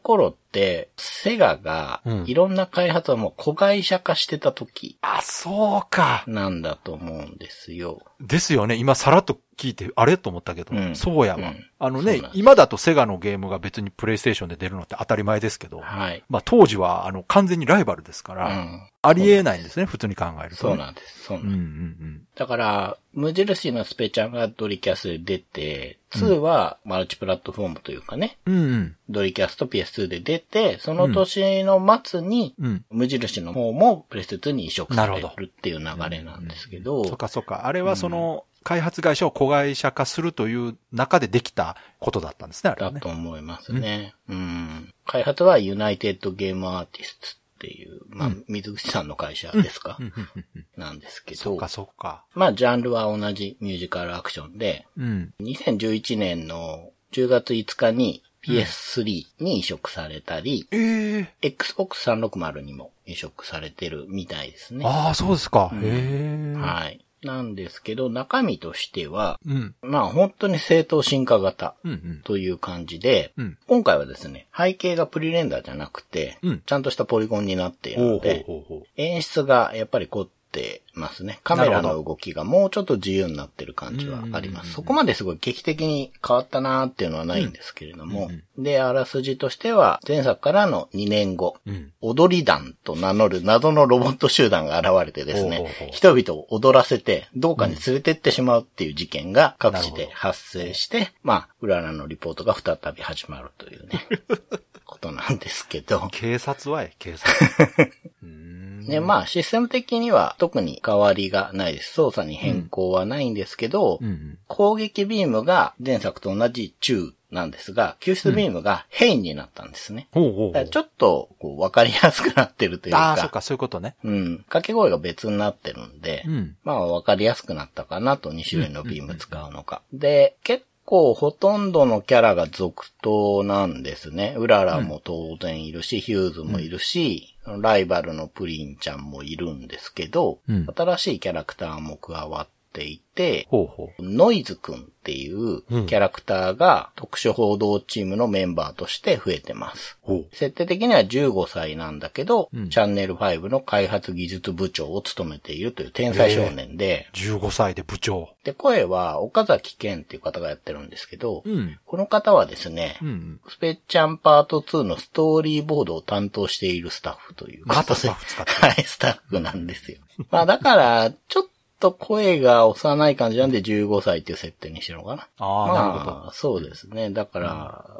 セガがいろんな開発をもう子会社化してた時。 あ、そうか。 なんだと思うんですよ。 ですよね。今さらっと聞いて、あれと思ったけど、そうやわ。今だとセガのゲームが別にプレイステーションで出るのって当たり前ですけど、はい。まあ当時は完全にライバルですから、ありえないんですね、普通に考えると、ね。 そうなんです。そうなんです。だから、無印のスペちゃんがドリキャスで出て、2はマルチプラットフォームというかね、ドリキャスと PS2 で出て、その年の末に、無印の方もプレステ2に移植されるっていう流れなんですけど。 そっかそっか。あれは開発会社を子会社化するという中でできたことだったんですね、あれはね。 だと思いますね。開発はユナイテッドゲームアーティストっていう、まあ、水口さんの会社ですか、なんですけど。 そっかそっか。 まあ、ジャンルは同じミュージカルアクションで、2011年の10月5日に PS3 に移植されたり、Xbox 360にも移植されてるみたいですね。 ああ、そうですか。 はい。なんですけど、中身としては、まあ本当に正当進化型という感じで、今回はですね、背景がプリレンダーじゃなくて、ちゃんとしたポリゴンになっているので、演出がやっぱり凝ってますね。カメラの動きがもうちょっと自由になってる感じはあります。そこまですごい劇的に変わったなーっていうのはないんですけれども、で、あらすじとしては、前作からの2年後、踊り団と名乗る謎のロボット集団が現れてですね、人々を踊らせて、どうかに連れてってしまうっていう事件が各地で発生して、まあ、うららのリポートが再び始まるというね、ことなんですけど。 警察は警察。 で、まあ、システム的には特に変わりがないです。操作に変更はないんですけど、攻撃ビームが前作と同じ中なんですが、救出ビームが変異になったんですね。だからちょっとわかりやすくなってるというか。 ああ、そうか、そういうことね。 掛け声が別になってるんで、まあわかりやすくなったかなと、2種類のビーム使うのか。で、結構ほとんどのキャラが続投なんですね。うららも当然いるし、ヒューズもいるし、ライバルのプリンちゃんもいるんですけど、新しいキャラクターも加わっていて、ノイズくんっていうキャラクターが特殊報道チームのメンバーとして増えてます。設定的には15歳なんだけど、チャンネル5の開発技術部長を務めているという天才少年で、 15歳で部長。 で、声は岡崎健っていう方がやってるんですけど、この方はですね、スペッチャンパート2のストーリーボードを担当しているスタッフというまたスタッフ使ってる。 はい、スタッフなんですよ。まあだから、ちょっと声が幼い感じなんで15歳っていう設定にしてるのかな。 ああ、 まあ、 なるほど。 そうですね。だから、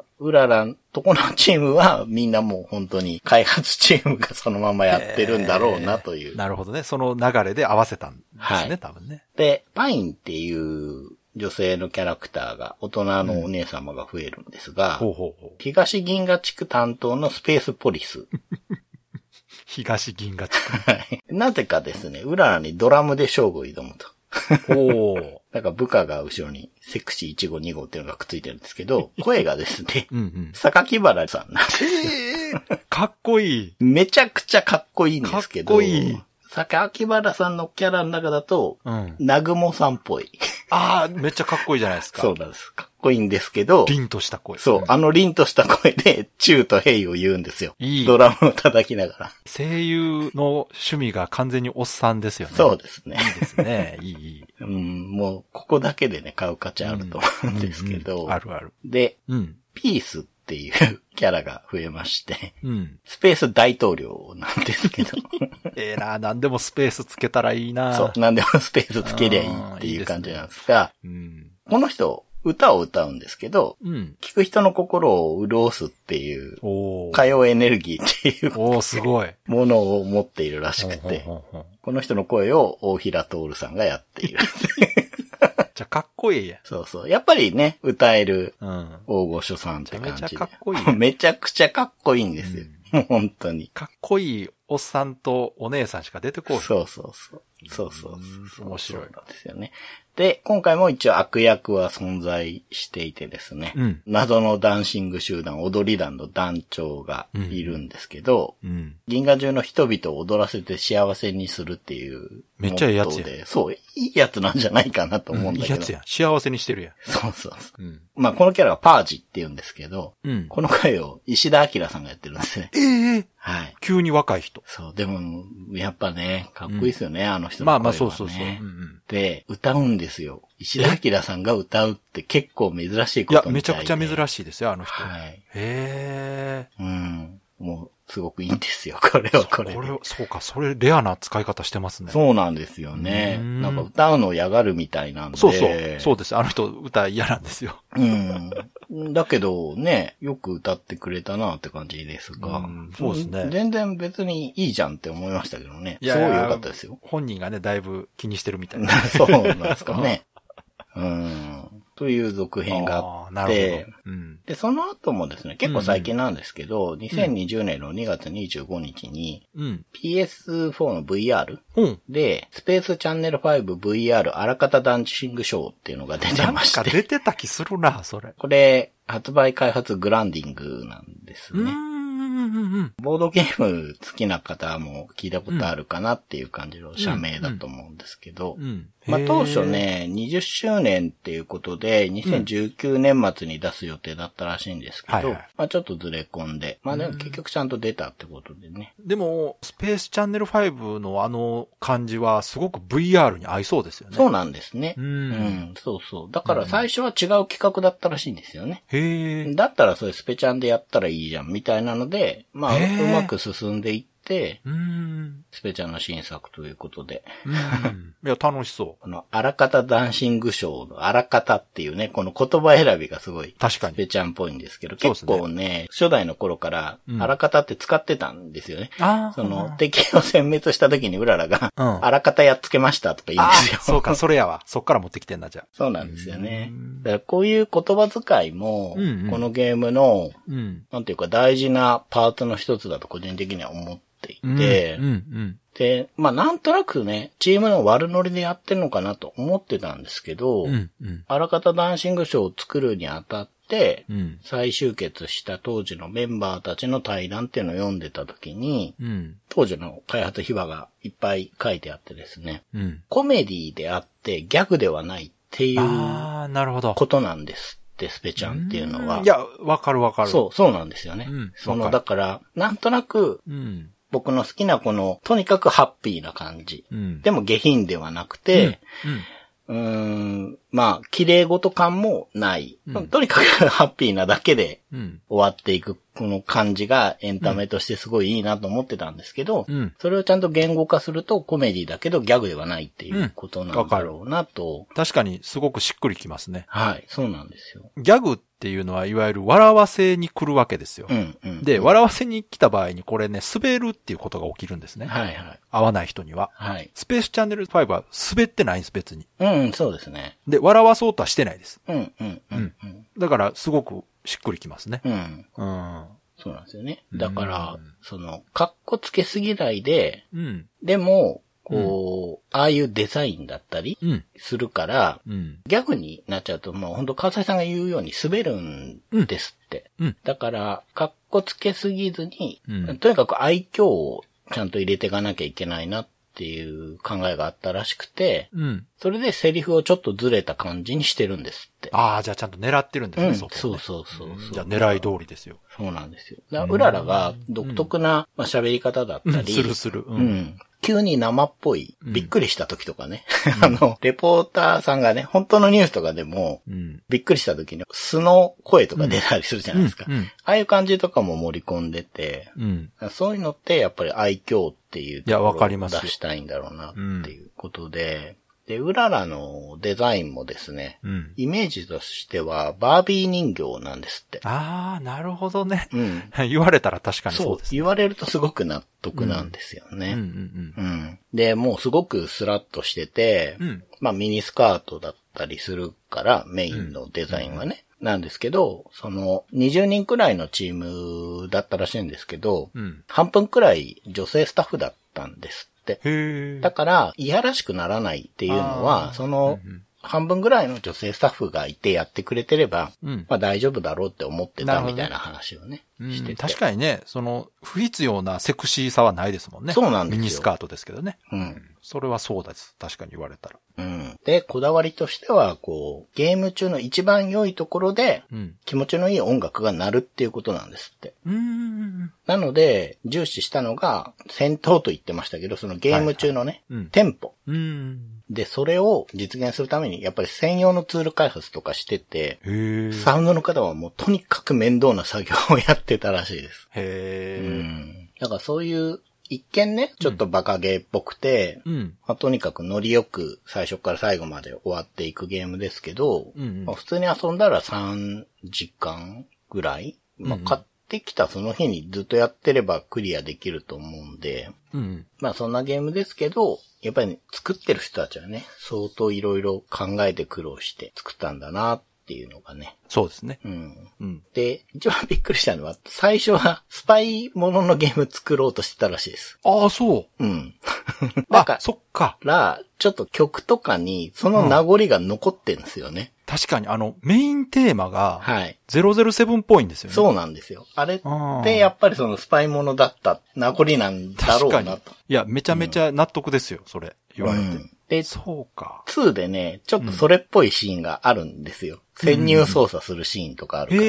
うららとこのチームはみんなもう本当に開発チームがそのままやってるんだろうなという。 なるほどね。その流れで合わせたんですね、多分ね。 で、パインっていう女性のキャラクターが大人のお姉様が増えるんですが、東銀河地区担当のスペースポリス。 東銀河地区。 はい。なぜかですね、うららにドラムで勝負を挑むと。なんか部下が後ろにセクシー1号2号っていうのがくっついてるんですけど、声がですね、榊原さんなんですよ。 かっこいい。 めちゃくちゃかっこいいんですけど、 かっこいい。 榊原さんのキャラの中だと、南雲さんっぽい。 ああ、めっちゃかっこいいじゃないですか。 そうなんです。かっこいいんですけど、 凛とした声。 そう、凛とした声で、チューとヘイを言うんですよ。 いい。 ドラムを叩きながら。 声優の趣味が完全におっさんですよね。 そうですね。 いいですね。いい。 もう、ここだけでね、買う価値あると思うんですけど。 あるある。 で、ピースっていうキャラが増えまして、スペース大統領なんですけど。 なんでもスペースつけたらいいな。 そう、なんでもスペースつけりゃいいっていう感じなんですが、この人、歌を歌うんですけど、聞く人の心を潤すっていう、歌謡エネルギーっていうすごいものを持っているらしくて、この人の声を大平徹さんがやっている。 じゃかっこいいや。 そうそう。やっぱりね、歌える大御所さんって感じで。 めちゃかっこいい。 めちゃくちゃかっこいいんですよ。もう本当に。 かっこいいおっさんとお姉さんしか出てこない。 そう。面白い。 そうなんですよね。 で、今回も一応悪役は存在していてですね、謎のダンシング集団、踊り団の団長がいるんですけど、銀河中の人々を踊らせて幸せにするっていう、 めっちゃいいやつや。 そう、いいやつなんじゃないかなと思うんだけど。 いいやつや。幸せにしてるやん。 そうそうそう。まあ、このキャラはパージって言うんですけど、この回を石田明さんがやってるんですね。はい。 急に若い人。 そう、でも、やっぱね、かっこいいですよね、あの人の声はね。まあそうそう。 で、歌うんですよ。石田明さんが歌うって結構珍しいことみたいで。 いや、めちゃくちゃ珍しいですよ、あの人。 はい。 へー。もう、すごくいいんですよ、これはこれ。 そうか、それレアな使い方してますね。 そうなんですよね。なんか歌うのを嫌がるみたいなんで。 そうです。あの人歌嫌なんですよ。 だけどね、よく歌ってくれたなって感じですが。 そうですね。 全然別にいいじゃんって思いましたけどね。すごい良かったですよ。 本人がね、だいぶ気にしてるみたいな。 そうなんですかね。という続編があって、で、その後もですね、結構最近なんですけど、2020年の2月25日に、PS4 の VR で、スペースチャンネル 5VR あらかたダンシングショーっていうのが出てまして。 なんか出てた気するな、それ。 これ、発売開発グランディングなんですね。ボードゲーム好きな方も聞いたことあるかなっていう感じの社名だと思うんですけど、まあ当初ね、20周年っていうことで、2019年末に出す予定だったらしいんですけど、まあちょっとずれ込んで、まあでも結局ちゃんと出たってことでね。 でも、スペースチャンネル5のあの感じはすごく VR に合いそうですよね。 そうなんですね。そうそう。だから最初は違う企画だったらしいんですよね。だったらそれスペチャンでやったらいいじゃんみたいなので、まあうまく進んでいって、スペチャンの新作ということで。 いや、楽しそう。 この、あらかたダンシングショーのあらかたっていうね、この言葉選びがすごい、 確かに。 スペチャンっぽいんですけど、結構ね、初代の頃から、あらかたって使ってたんですよね。その、敵を殲滅した時にうららが、あらかたやっつけましたとか言うんですよ。 そうか、それやわ。そっから持ってきてんな、じゃあ。 そうなんですよね。だからこういう言葉遣いも、このゲームの、なんていうか大事なパートの一つだと個人的には思っていて、で、まあなんとなくね、チームの悪ノリでやってるのかなと思ってたんですけど、あらかたダンシングショーを作るにあたって、再集結した当時のメンバーたちの対談っていうのを読んでた時に、当時の開発秘話がいっぱい書いてあってですね、コメディであってギャグではないっていうことなんですって、スペチャンっていうのは。 いや、わかる。 そうなんですよね。だから、なんとなく、僕の好きなこの、とにかくハッピーな感じ。でも下品ではなくて、まあ、綺麗事感もない。とにかくハッピーなだけで終わっていく、この感じがエンタメとしてすごいいいなと思ってたんですけど、それをちゃんと言語化するとコメディだけどギャグではないっていうことなんだろうなと。 確かにすごくしっくりきますね。 はい、そうなんですよ。 ギャグっていうのはいわゆる笑わせに来るわけですよ。で、笑わせに来た場合にこれね、滑るっていうことが起きるんですね。合わない人には。スペースチャンネル5は滑ってないんです、別に。 そうですね。 で、笑わそうとはしてないです。だから、すごくしっくりきますね。 そうなんですよね。だから、かっこつけすぎないで、でも、こう、ああいうデザインだったりするから、ギャグになっちゃうと、もう本当川崎さんが言うように滑るんですって。だから、かっこつけすぎずに、とにかく愛嬌をちゃんと入れていかなきゃいけないなっていう考えがあったらしくて、それでセリフをちょっとずれた感じにしてるんですって。 ああ、じゃあちゃんと狙ってるんですね、 そこ、ね。そう。 じゃあ狙い通りですよ。 そうなんですよ。うららが独特な喋り方だったり、 する。 急に生っぽい、びっくりした時とかね。レポーターさんがね、本当のニュースとかでも、びっくりした時に素の声とか出たりするじゃないですか。ああいう感じとかも盛り込んでて、そういうのってやっぱり愛嬌っていうところを出したいんだろうなっていうことで、で、うららのデザインもですね、イメージとしてはバービー人形なんですって。 ああ、なるほどね。言われたら確かにそうです、ね。 言われるとすごく納得なんですよね。で、もうすごくスラッとしてて、まあミニスカートだったりするからメインのデザインはね。なんですけど、20人くらいのチームだったらしいんですけど、半分くらい女性スタッフだったんですって。だから、いやらしくならないっていうのは、 半分ぐらいの女性スタッフがいてやってくれてれば、まあ大丈夫だろうって思ってたみたいな話をね、してて。 確かにね、不必要なセクシーさはないですもんね。 そうなんですよ。 ミニスカートですけどね。 うん。 それはそうです。確かに言われたら。 うん。で、こだわりとしては、ゲーム中の一番良いところで、気持ちのいい音楽が鳴るっていうことなんですって。なので、重視したのが、戦闘と言ってましたけど、そのゲーム中のね、テンポ。で、それを実現するために、やっぱり専用のツール開発とかしてて、サウンドの方はもうとにかく面倒な作業をやってたらしいです。だからそういう、一見ね、ちょっとバカゲーっぽくて、まあ、とにかくノリよく最初から最後まで終わっていくゲームですけど、まあ、普通に遊んだら3時間ぐらい、まあ、買ってきたその日にずっとやってればクリアできると思うんで、まあそんなゲームですけど、やっぱり、ね、作ってる人たちはね、相当いろいろ考えて苦労して作ったんだなっていうのがね。 そうですね。 で、一番びっくりしたのは、最初はスパイもののゲーム作ろうとしてたらしいです。 ああ、そう。 だから、 そっか。 ちょっと曲とかにその名残が残ってるんですよね。 確かにメインテーマが、007っぽいんですよね。 そうなんですよ。あれってやっぱりそのスパイものだった名残なんだろうなと。 いや、めちゃめちゃ納得ですよ、それ。言われて。で、そうか。 2でね、ちょっとそれっぽいシーンがあるんですよ。潜入操作するシーンとかあるから。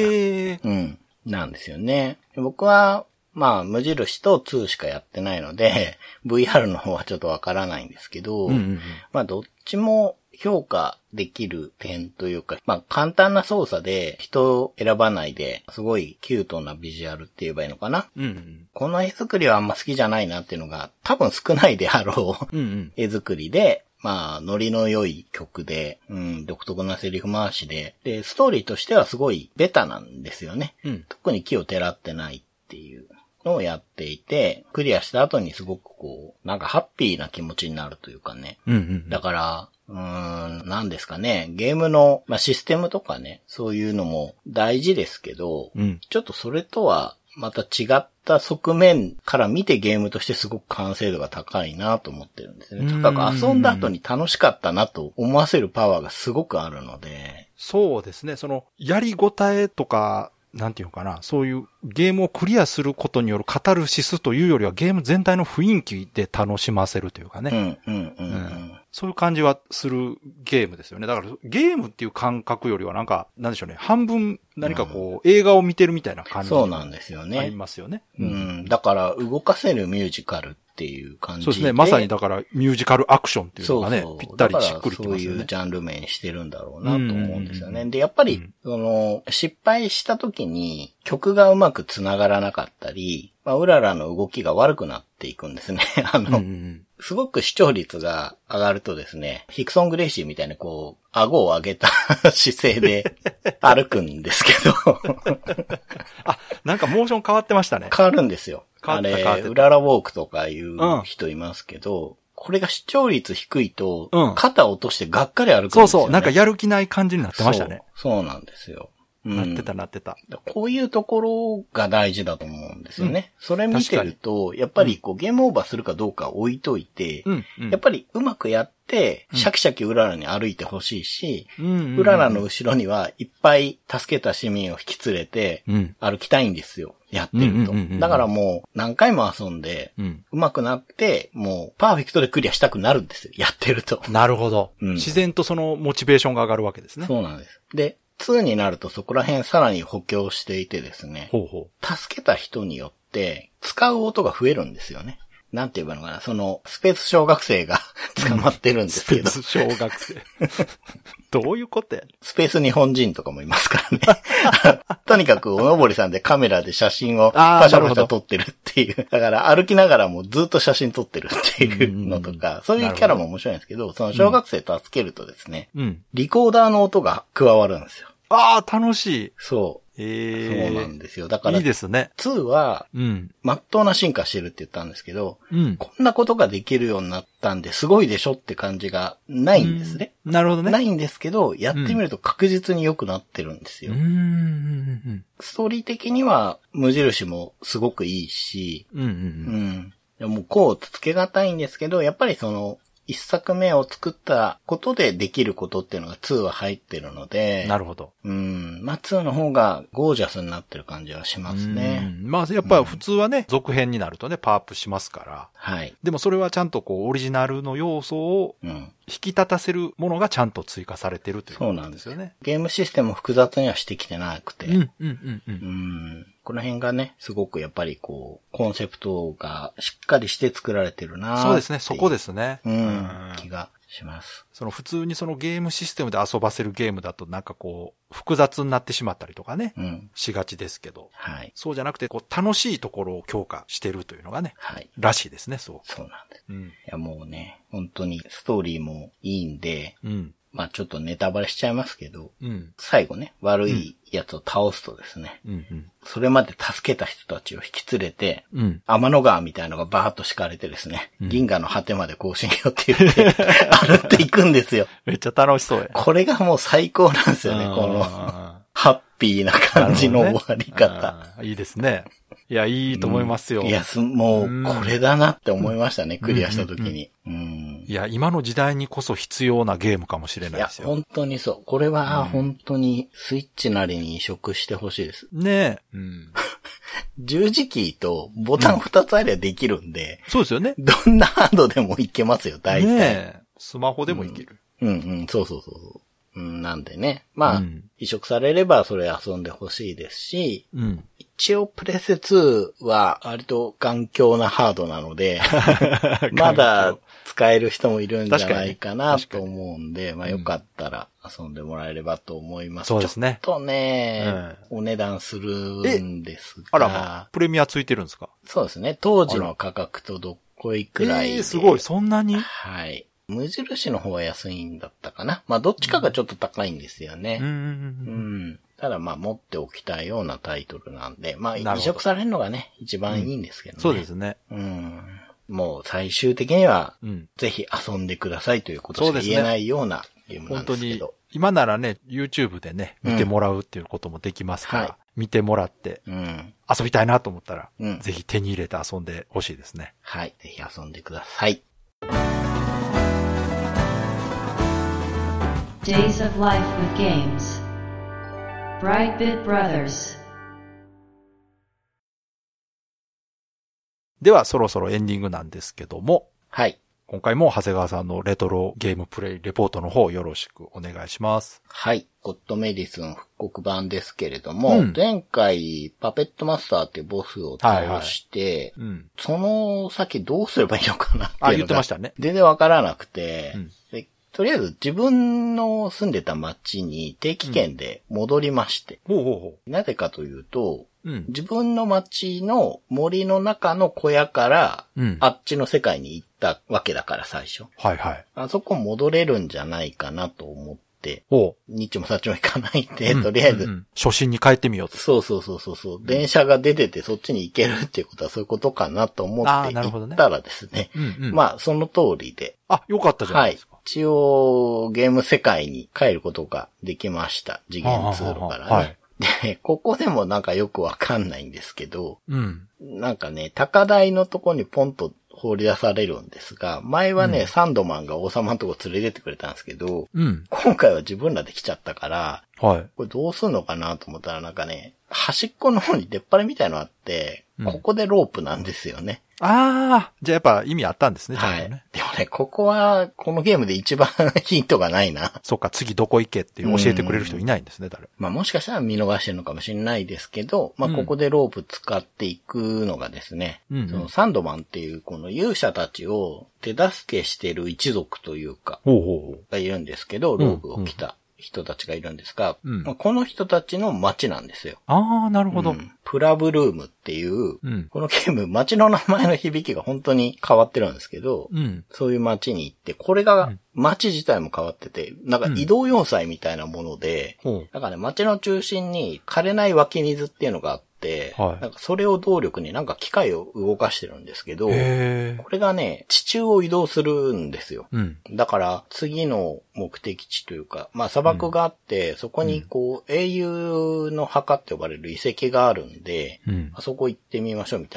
なんですよね。僕は、まあ、無印と2しかやってないので、VR の方はちょっとわからないんですけど、まあ、どっちも評価できる点というか、まあ、簡単な操作で人を選ばないで、すごいキュートなビジュアルって言えばいいのかな。この絵作りはあんま好きじゃないなっていうのが、多分少ないであろう絵作りで、まあ、ノリの良い曲で、独特なセリフ回しで、で、ストーリーとしてはすごいベタなんですよね。特に気をてらってないっていうのをやっていて、クリアした後にすごくなんかハッピーな気持ちになるというかね。だから、なんですかね、ゲームの、まあ、システムとかね、そういうのも大事ですけど、ちょっとそれとはまた違った側面から見てゲームとしてすごく完成度が高いなと思ってるんですね。とにかく遊んだ後に楽しかったなと思わせるパワーがすごくあるので。 そうですね、やりごたえとか、なんていうのかな、そういうゲームをクリアすることによるカタルシスというよりはゲーム全体の雰囲気で楽しませるというかね。そういう感じはするゲームですよね。だからゲームっていう感覚よりはなんか、なんでしょうね。半分何か映画を見てるみたいな感じ。 そうなんですよね。 ありますよね。 だから動かせるミュージカルっていう感じで。 そうですね。まさにだからミュージカルアクションっていうのがね、ぴったりしっくりきますよね。 そういうジャンル名にしてるんだろうなと思うんですよね。で、やっぱり、失敗した時に曲がうまく繋がらなかったり、まあ、うららの動きが悪くなっていくんですね。すごく視聴率が上がるとですね、ヒクソン・グレイシーみたいに顎を上げた姿勢で歩くんですけど。 あ、なんかモーション変わってましたね。 変わるんですよ。あれ、うららウォークとかいう人いますけど、これが視聴率低いと、肩を落としてがっかり歩くんですよね。 そうそう、なんかやる気ない感じになってましたね。 そうなんですよ。 なってた。 こういうところが大事だと思うんですよね。それ見てると、やっぱりゲームオーバーするかどうか置いといて、やっぱりうまくやって、シャキシャキうららに歩いてほしいし、うららの後ろにはいっぱい助けた市民を引き連れて、歩きたいんですよ。やってると。だからもう何回も遊んで、うまくなって、もうパーフェクトでクリアしたくなるんですよ。やってると。 なるほど。自然とそのモチベーションが上がるわけですね。 そうなんです。で、2になるとそこら辺さらに補強していてですね。助けた人によって使う音が増えるんですよね。なんて言えばいいのかな。スペース小学生が捕まってるんですけど。 スペース小学生。どういうことやねん。 スペース日本人とかもいますからね。とにかく、おのぼりさんでカメラで写真をパシャパシャ撮ってるっていう。だから歩きながらもずっと写真撮ってるっていうのとか、そういうキャラも面白いんですけど、その小学生助けるとですね、リコーダーの音が加わるんですよ。 ああ、楽しい。 そう。そうなんですよ。だから、 いいですね。 2は、まっとうな進化してるって言ったんですけど、こんなことができるようになったんですごいでしょって感じがないんですね。 なるほどね。 ないんですけど、やってみると確実に良くなってるんですよ。ストーリー的には無印もすごくいいし、もうこうつけがたいんですけど、やっぱり一作目を作ったことでできることっていうのが2は入ってるので。 なるほど。 まあ2の方がゴージャスになってる感じはしますね。 まあやっぱ普通はね、続編になるとね、パワーアップしますから。 はい。 でもそれはちゃんとこう、オリジナルの要素を、引き立たせるものがちゃんと追加されてるということなんですよね。そうなんです。 ゲームシステムを複雑にはしてきてなくて。この辺がね、すごくやっぱりこう、コンセプトがしっかりして作られてるな。 そうですね、そこですね。 気がします。 その普通にそのゲームシステムで遊ばせるゲームだとなんかこう、複雑になってしまったりとかね、しがちですけど、 はい。 そうじゃなくてこう、楽しいところを強化してるというのがね、 はい。 らしいですね、そう。 そうなんです。いやもうね、本当にストーリーもいいんで、まあちょっとネタバレしちゃいますけど、最後ね、悪いやつを倒すとですね、それまで助けた人たちを引き連れて、天の川みたいなのがバーッと敷かれてですね、銀河の果てまで行進よって言って、歩っていくんですよ。 めっちゃ楽しそうや。 これがもう最高なんですよね、この、ハッピーな感じの終わり方。 いいですね。いや、いいと思いますよ。 いや、もう、これだなって思いましたね、クリアした時に。 いや、今の時代にこそ必要なゲームかもしれないですよ。 いや、本当にそう。これは、本当に、スイッチなりに移植してほしいです。 ねえ。 十字キーとボタン2つあればできるんで。 そうですよね。 どんなハードでもいけますよ、大体。ねえ。スマホでもいける。 そうそうそう。なんでね。まあ、移植されればそれ遊んでほしいですし、一応プレステ2は割と頑強なハードなので、まだ使える人もいるんじゃないかなと思うんで、まあよかったら遊んでもらえればと思います。 そうですね。 ちょっとね、お値段するんですが。 あらまあ、プレミアついてるんですか？ そうですね。当時の価格とどっこいくらいで。 すごい、そんなに？ はい。無印の方は安いんだったかな。まあどっちかがちょっと高いんですよね。ただまあ持っておきたいようなタイトルなんで、まあ移植されるのがね、一番いいんですけどね。 そうですね。 もう最終的には、ぜひ遊んでくださいということしか言えないようなゲームなんですけど。 本当に、今ならね、YouTube でね、見てもらうっていうこともできますから、見てもらって、遊びたいなと思ったら、ぜひ手に入れて遊んでほしいですね。 はい、ぜひ遊んでください。 Days of Life with Games Brightbit Brothers ではそろそろエンディングなんですけども、 はい。 今回も長谷川さんのレトロゲームプレイレポートの方よろしくお願いします。 はい。ゴッドメディスン復刻版ですけれども、前回パペットマスターっていうボスを倒して、その先どうすればいいのかなっていうのが言ってましたね。 全然わからなくて、とりあえず自分の住んでた町に定期券で戻りまして。なぜかというと、自分の町の森の中の小屋から、あっちの世界に行ったわけだから最初。あそこ戻れるんじゃないかなと思って、ニッチもサッチも行かないで、とりあえず、 初心に帰ってみようと。 そう。電車が出ててそっちに行けるっていうことはそういうことかなと思って行ったらですね。まあ、その通りで。 よかったじゃないですか。 一応、ゲーム世界に帰ることができました。次元通路からね。で、ここでもなんかよくわかんないんですけど、なんかね、高台のとこにポンと放り出されるんですが、前はね、サンドマンが王様のとこ連れてってくれたんですけど、今回は自分らで来ちゃったから、これどうすんのかなと思ったらなんかね、端っこの方に出っ張りみたいのあって、ここでロープなんですよね。 じゃあやっぱ意味あったんですね、ちゃんとね。 でもね、ここは、このゲームで一番ヒントがないな。 そっか、次どこ行けって教えてくれる人いないんですね、誰。 まあもしかしたら見逃してるのかもしれないですけど、まあここでロープ使っていくのがですね、そのサンドマンっていうこの勇者たちを手助けしてる一族というか、がいるんですけど、ロープを着た人たちがいるんですが、この人たちの街なんですよ。 なるほど。 プラブルームっていう、このゲーム、街の名前の響きが本当に変わってるんですけど、そういう街に行って、これが、街自体も変わってて、なんか移動要塞みたいなもので、なんかね、街の中心に枯れない湧き水っていうのがあって、なんかそれを動力になんか機械を動かしてるんですけど、これがね、地中を移動するんですよ。だから次の目的地というか、まあ砂漠があって、そこにこう英雄の墓って呼ばれる遺跡があるんで、あそこ行ってみましょうみたいな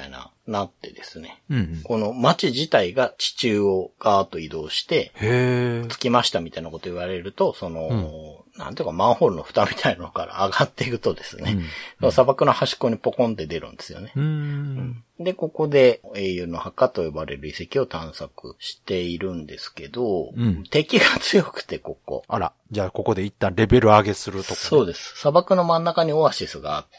なってですね。この街自体が地中をガーッと移動して、着きましたみたいなこと言われると、なんていうかマンホールの蓋みたいなのから上がっていくとですね、砂漠の端っこにポコンって出るんですよね。で、ここで英雄の墓と呼ばれる遺跡を探索しているんですけど、敵が強くてここ。 あら、じゃあここで一旦レベル上げするとこ、ね。 そうです。砂漠の真ん中にオアシスがあって、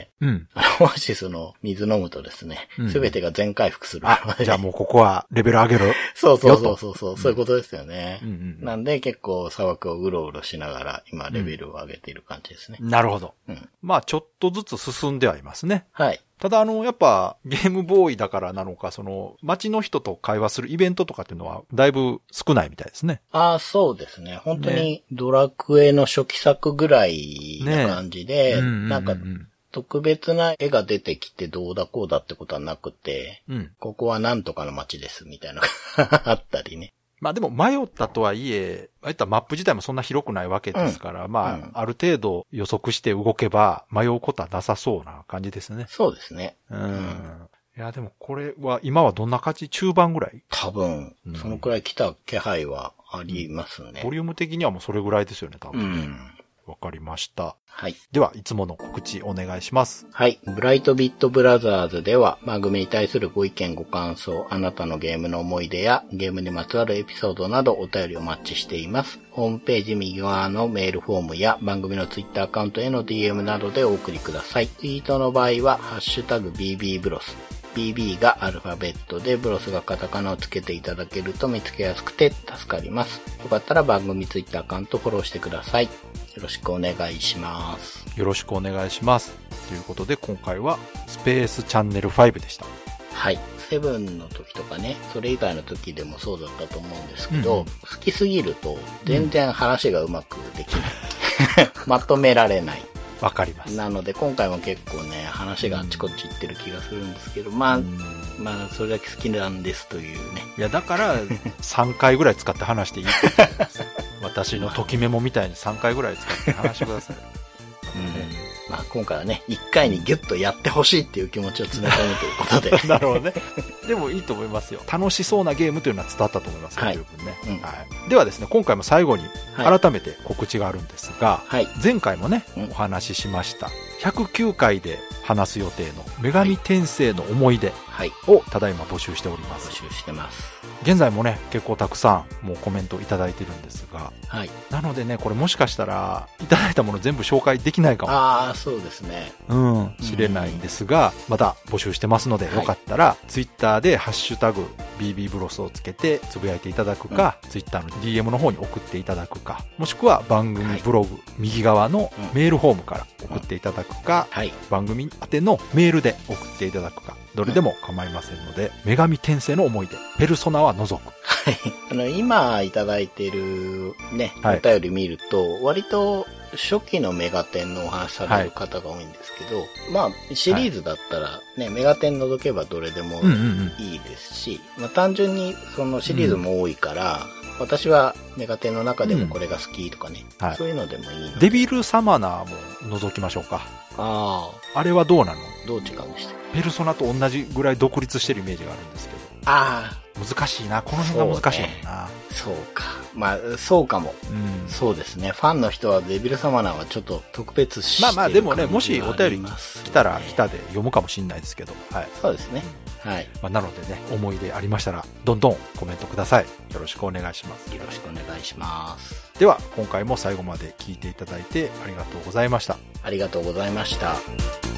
オアシスの水飲むとですね、すべてが全回復する。 じゃあもうここはレベル上げるそうそういうことですよね。なんで結構砂漠をうろうろしながら今レベルを上げている感じですね。 なるほど。まあちょっとずつ進んではいますね。 はい。 ただやっぱゲームボーイだからなのか、街の人と会話するイベントとかっていうのはだいぶ少ないみたいですね。 そうですね。本当にドラクエの初期作ぐらいな感じで、なんか特別な絵が出てきてどうだこうだってことはなくて、ここはなんとかの街ですみたいなのがあったりね。 まあでも迷ったとはいえ、マップ自体もそんな広くないわけですから、ある程度予測して動けば迷うことはなさそうな感じですね。 そうですね。 いや、でもこれは今はどんな感じ？中盤ぐらい？ 多分、そのくらい来た気配はありますね。 ボリューム的にはもうそれぐらいですよね、多分。わかりました。 はい。 では、いつもの告知お願いします。 はい。ブライトビットブラザーズでは番組に対するご意見ご感想、あなたのゲームの思い出やゲームにまつわるエピソードなどお便りをお待ちしています。ホームページ右側のメールフォームや番組のツイッターアカウントへの DM などでお送りください。ツイートの場合はハッシュタグ BB ブロス。BB がアルファベットでブロスがカタカナをつけていただけると見つけやすくて助かります。よかったら番組ツイッターアカウントフォローしてください。よろしくお願いします。 よろしくお願いします。ということで今回はスペースチャンネル5でした。 はい。セブンの時とかね、それ以外の時でもそうだったと思うんですけど、好きすぎると全然話がうまくできない。まとめられない。 わかります。 なので今回も結構ね、話があっちこっち行ってる気がするんですけど、まあそれだけ好きなんですというね。 いや、だから3回ぐらい使って話していいと思います。私のときメモみたいに3回ぐらい使って話してください。 まあ今回はね、1回にギュッとやってほしいっていう気持ちを詰め込むということで。 なるほどね。でもいいと思いますよ。楽しそうなゲームというのは伝わったと思いますよ、十分ね。ではですね、今回も最後に改めて告知があるんですが、前回もね、お話ししました。109回で話す予定の女神転生の思い出をただいま募集しております。 募集してます。 現在もね、結構たくさんもうコメントいただいてるんですが、なのでね、これもしかしたらいただいたもの全部紹介できないかも。 そうですね。 知れないんですが、また募集してますので、よかったらツイッターでハッシュタグ BB ブロスをつけてつぶやいていただくか、ツイッターの DM の方に送っていただくか、もしくは番組ブログ右側のメールフォームから送っていただくか、番組宛てのメールで送っていただくか、どれでも構いませんので、女神転生の思い出、ペルソナは除く。 今いただいているね、お便り見ると、割と初期のメガテンのお話される方が多いんですけど、まあシリーズだったらね、メガテン除けばどれでもいいですし、まあ単純にそのシリーズも多いから、私はメガテンの中でもこれが好きとかね、そういうのでもいいので。 デビルサマナーも除きましょうか。あれはどうなの？ どう違うんでした？ ペルソナと同じぐらい独立してるイメージがあるんですけど。難しいな。この辺が難しいもんな。 そうか。まあ、そうかも。そうですね。ファンの人はデビルサマナーはちょっと特別してる。 まあでもね、もしお便り来たら来たで読むかもしれないですけど。 そうですね。 なのでね、思い出ありましたら、どんどんコメントください。よろしくお願いします。 よろしくお願いします。 では、今回も最後まで聞いていただいてありがとうございました。 ありがとうございました。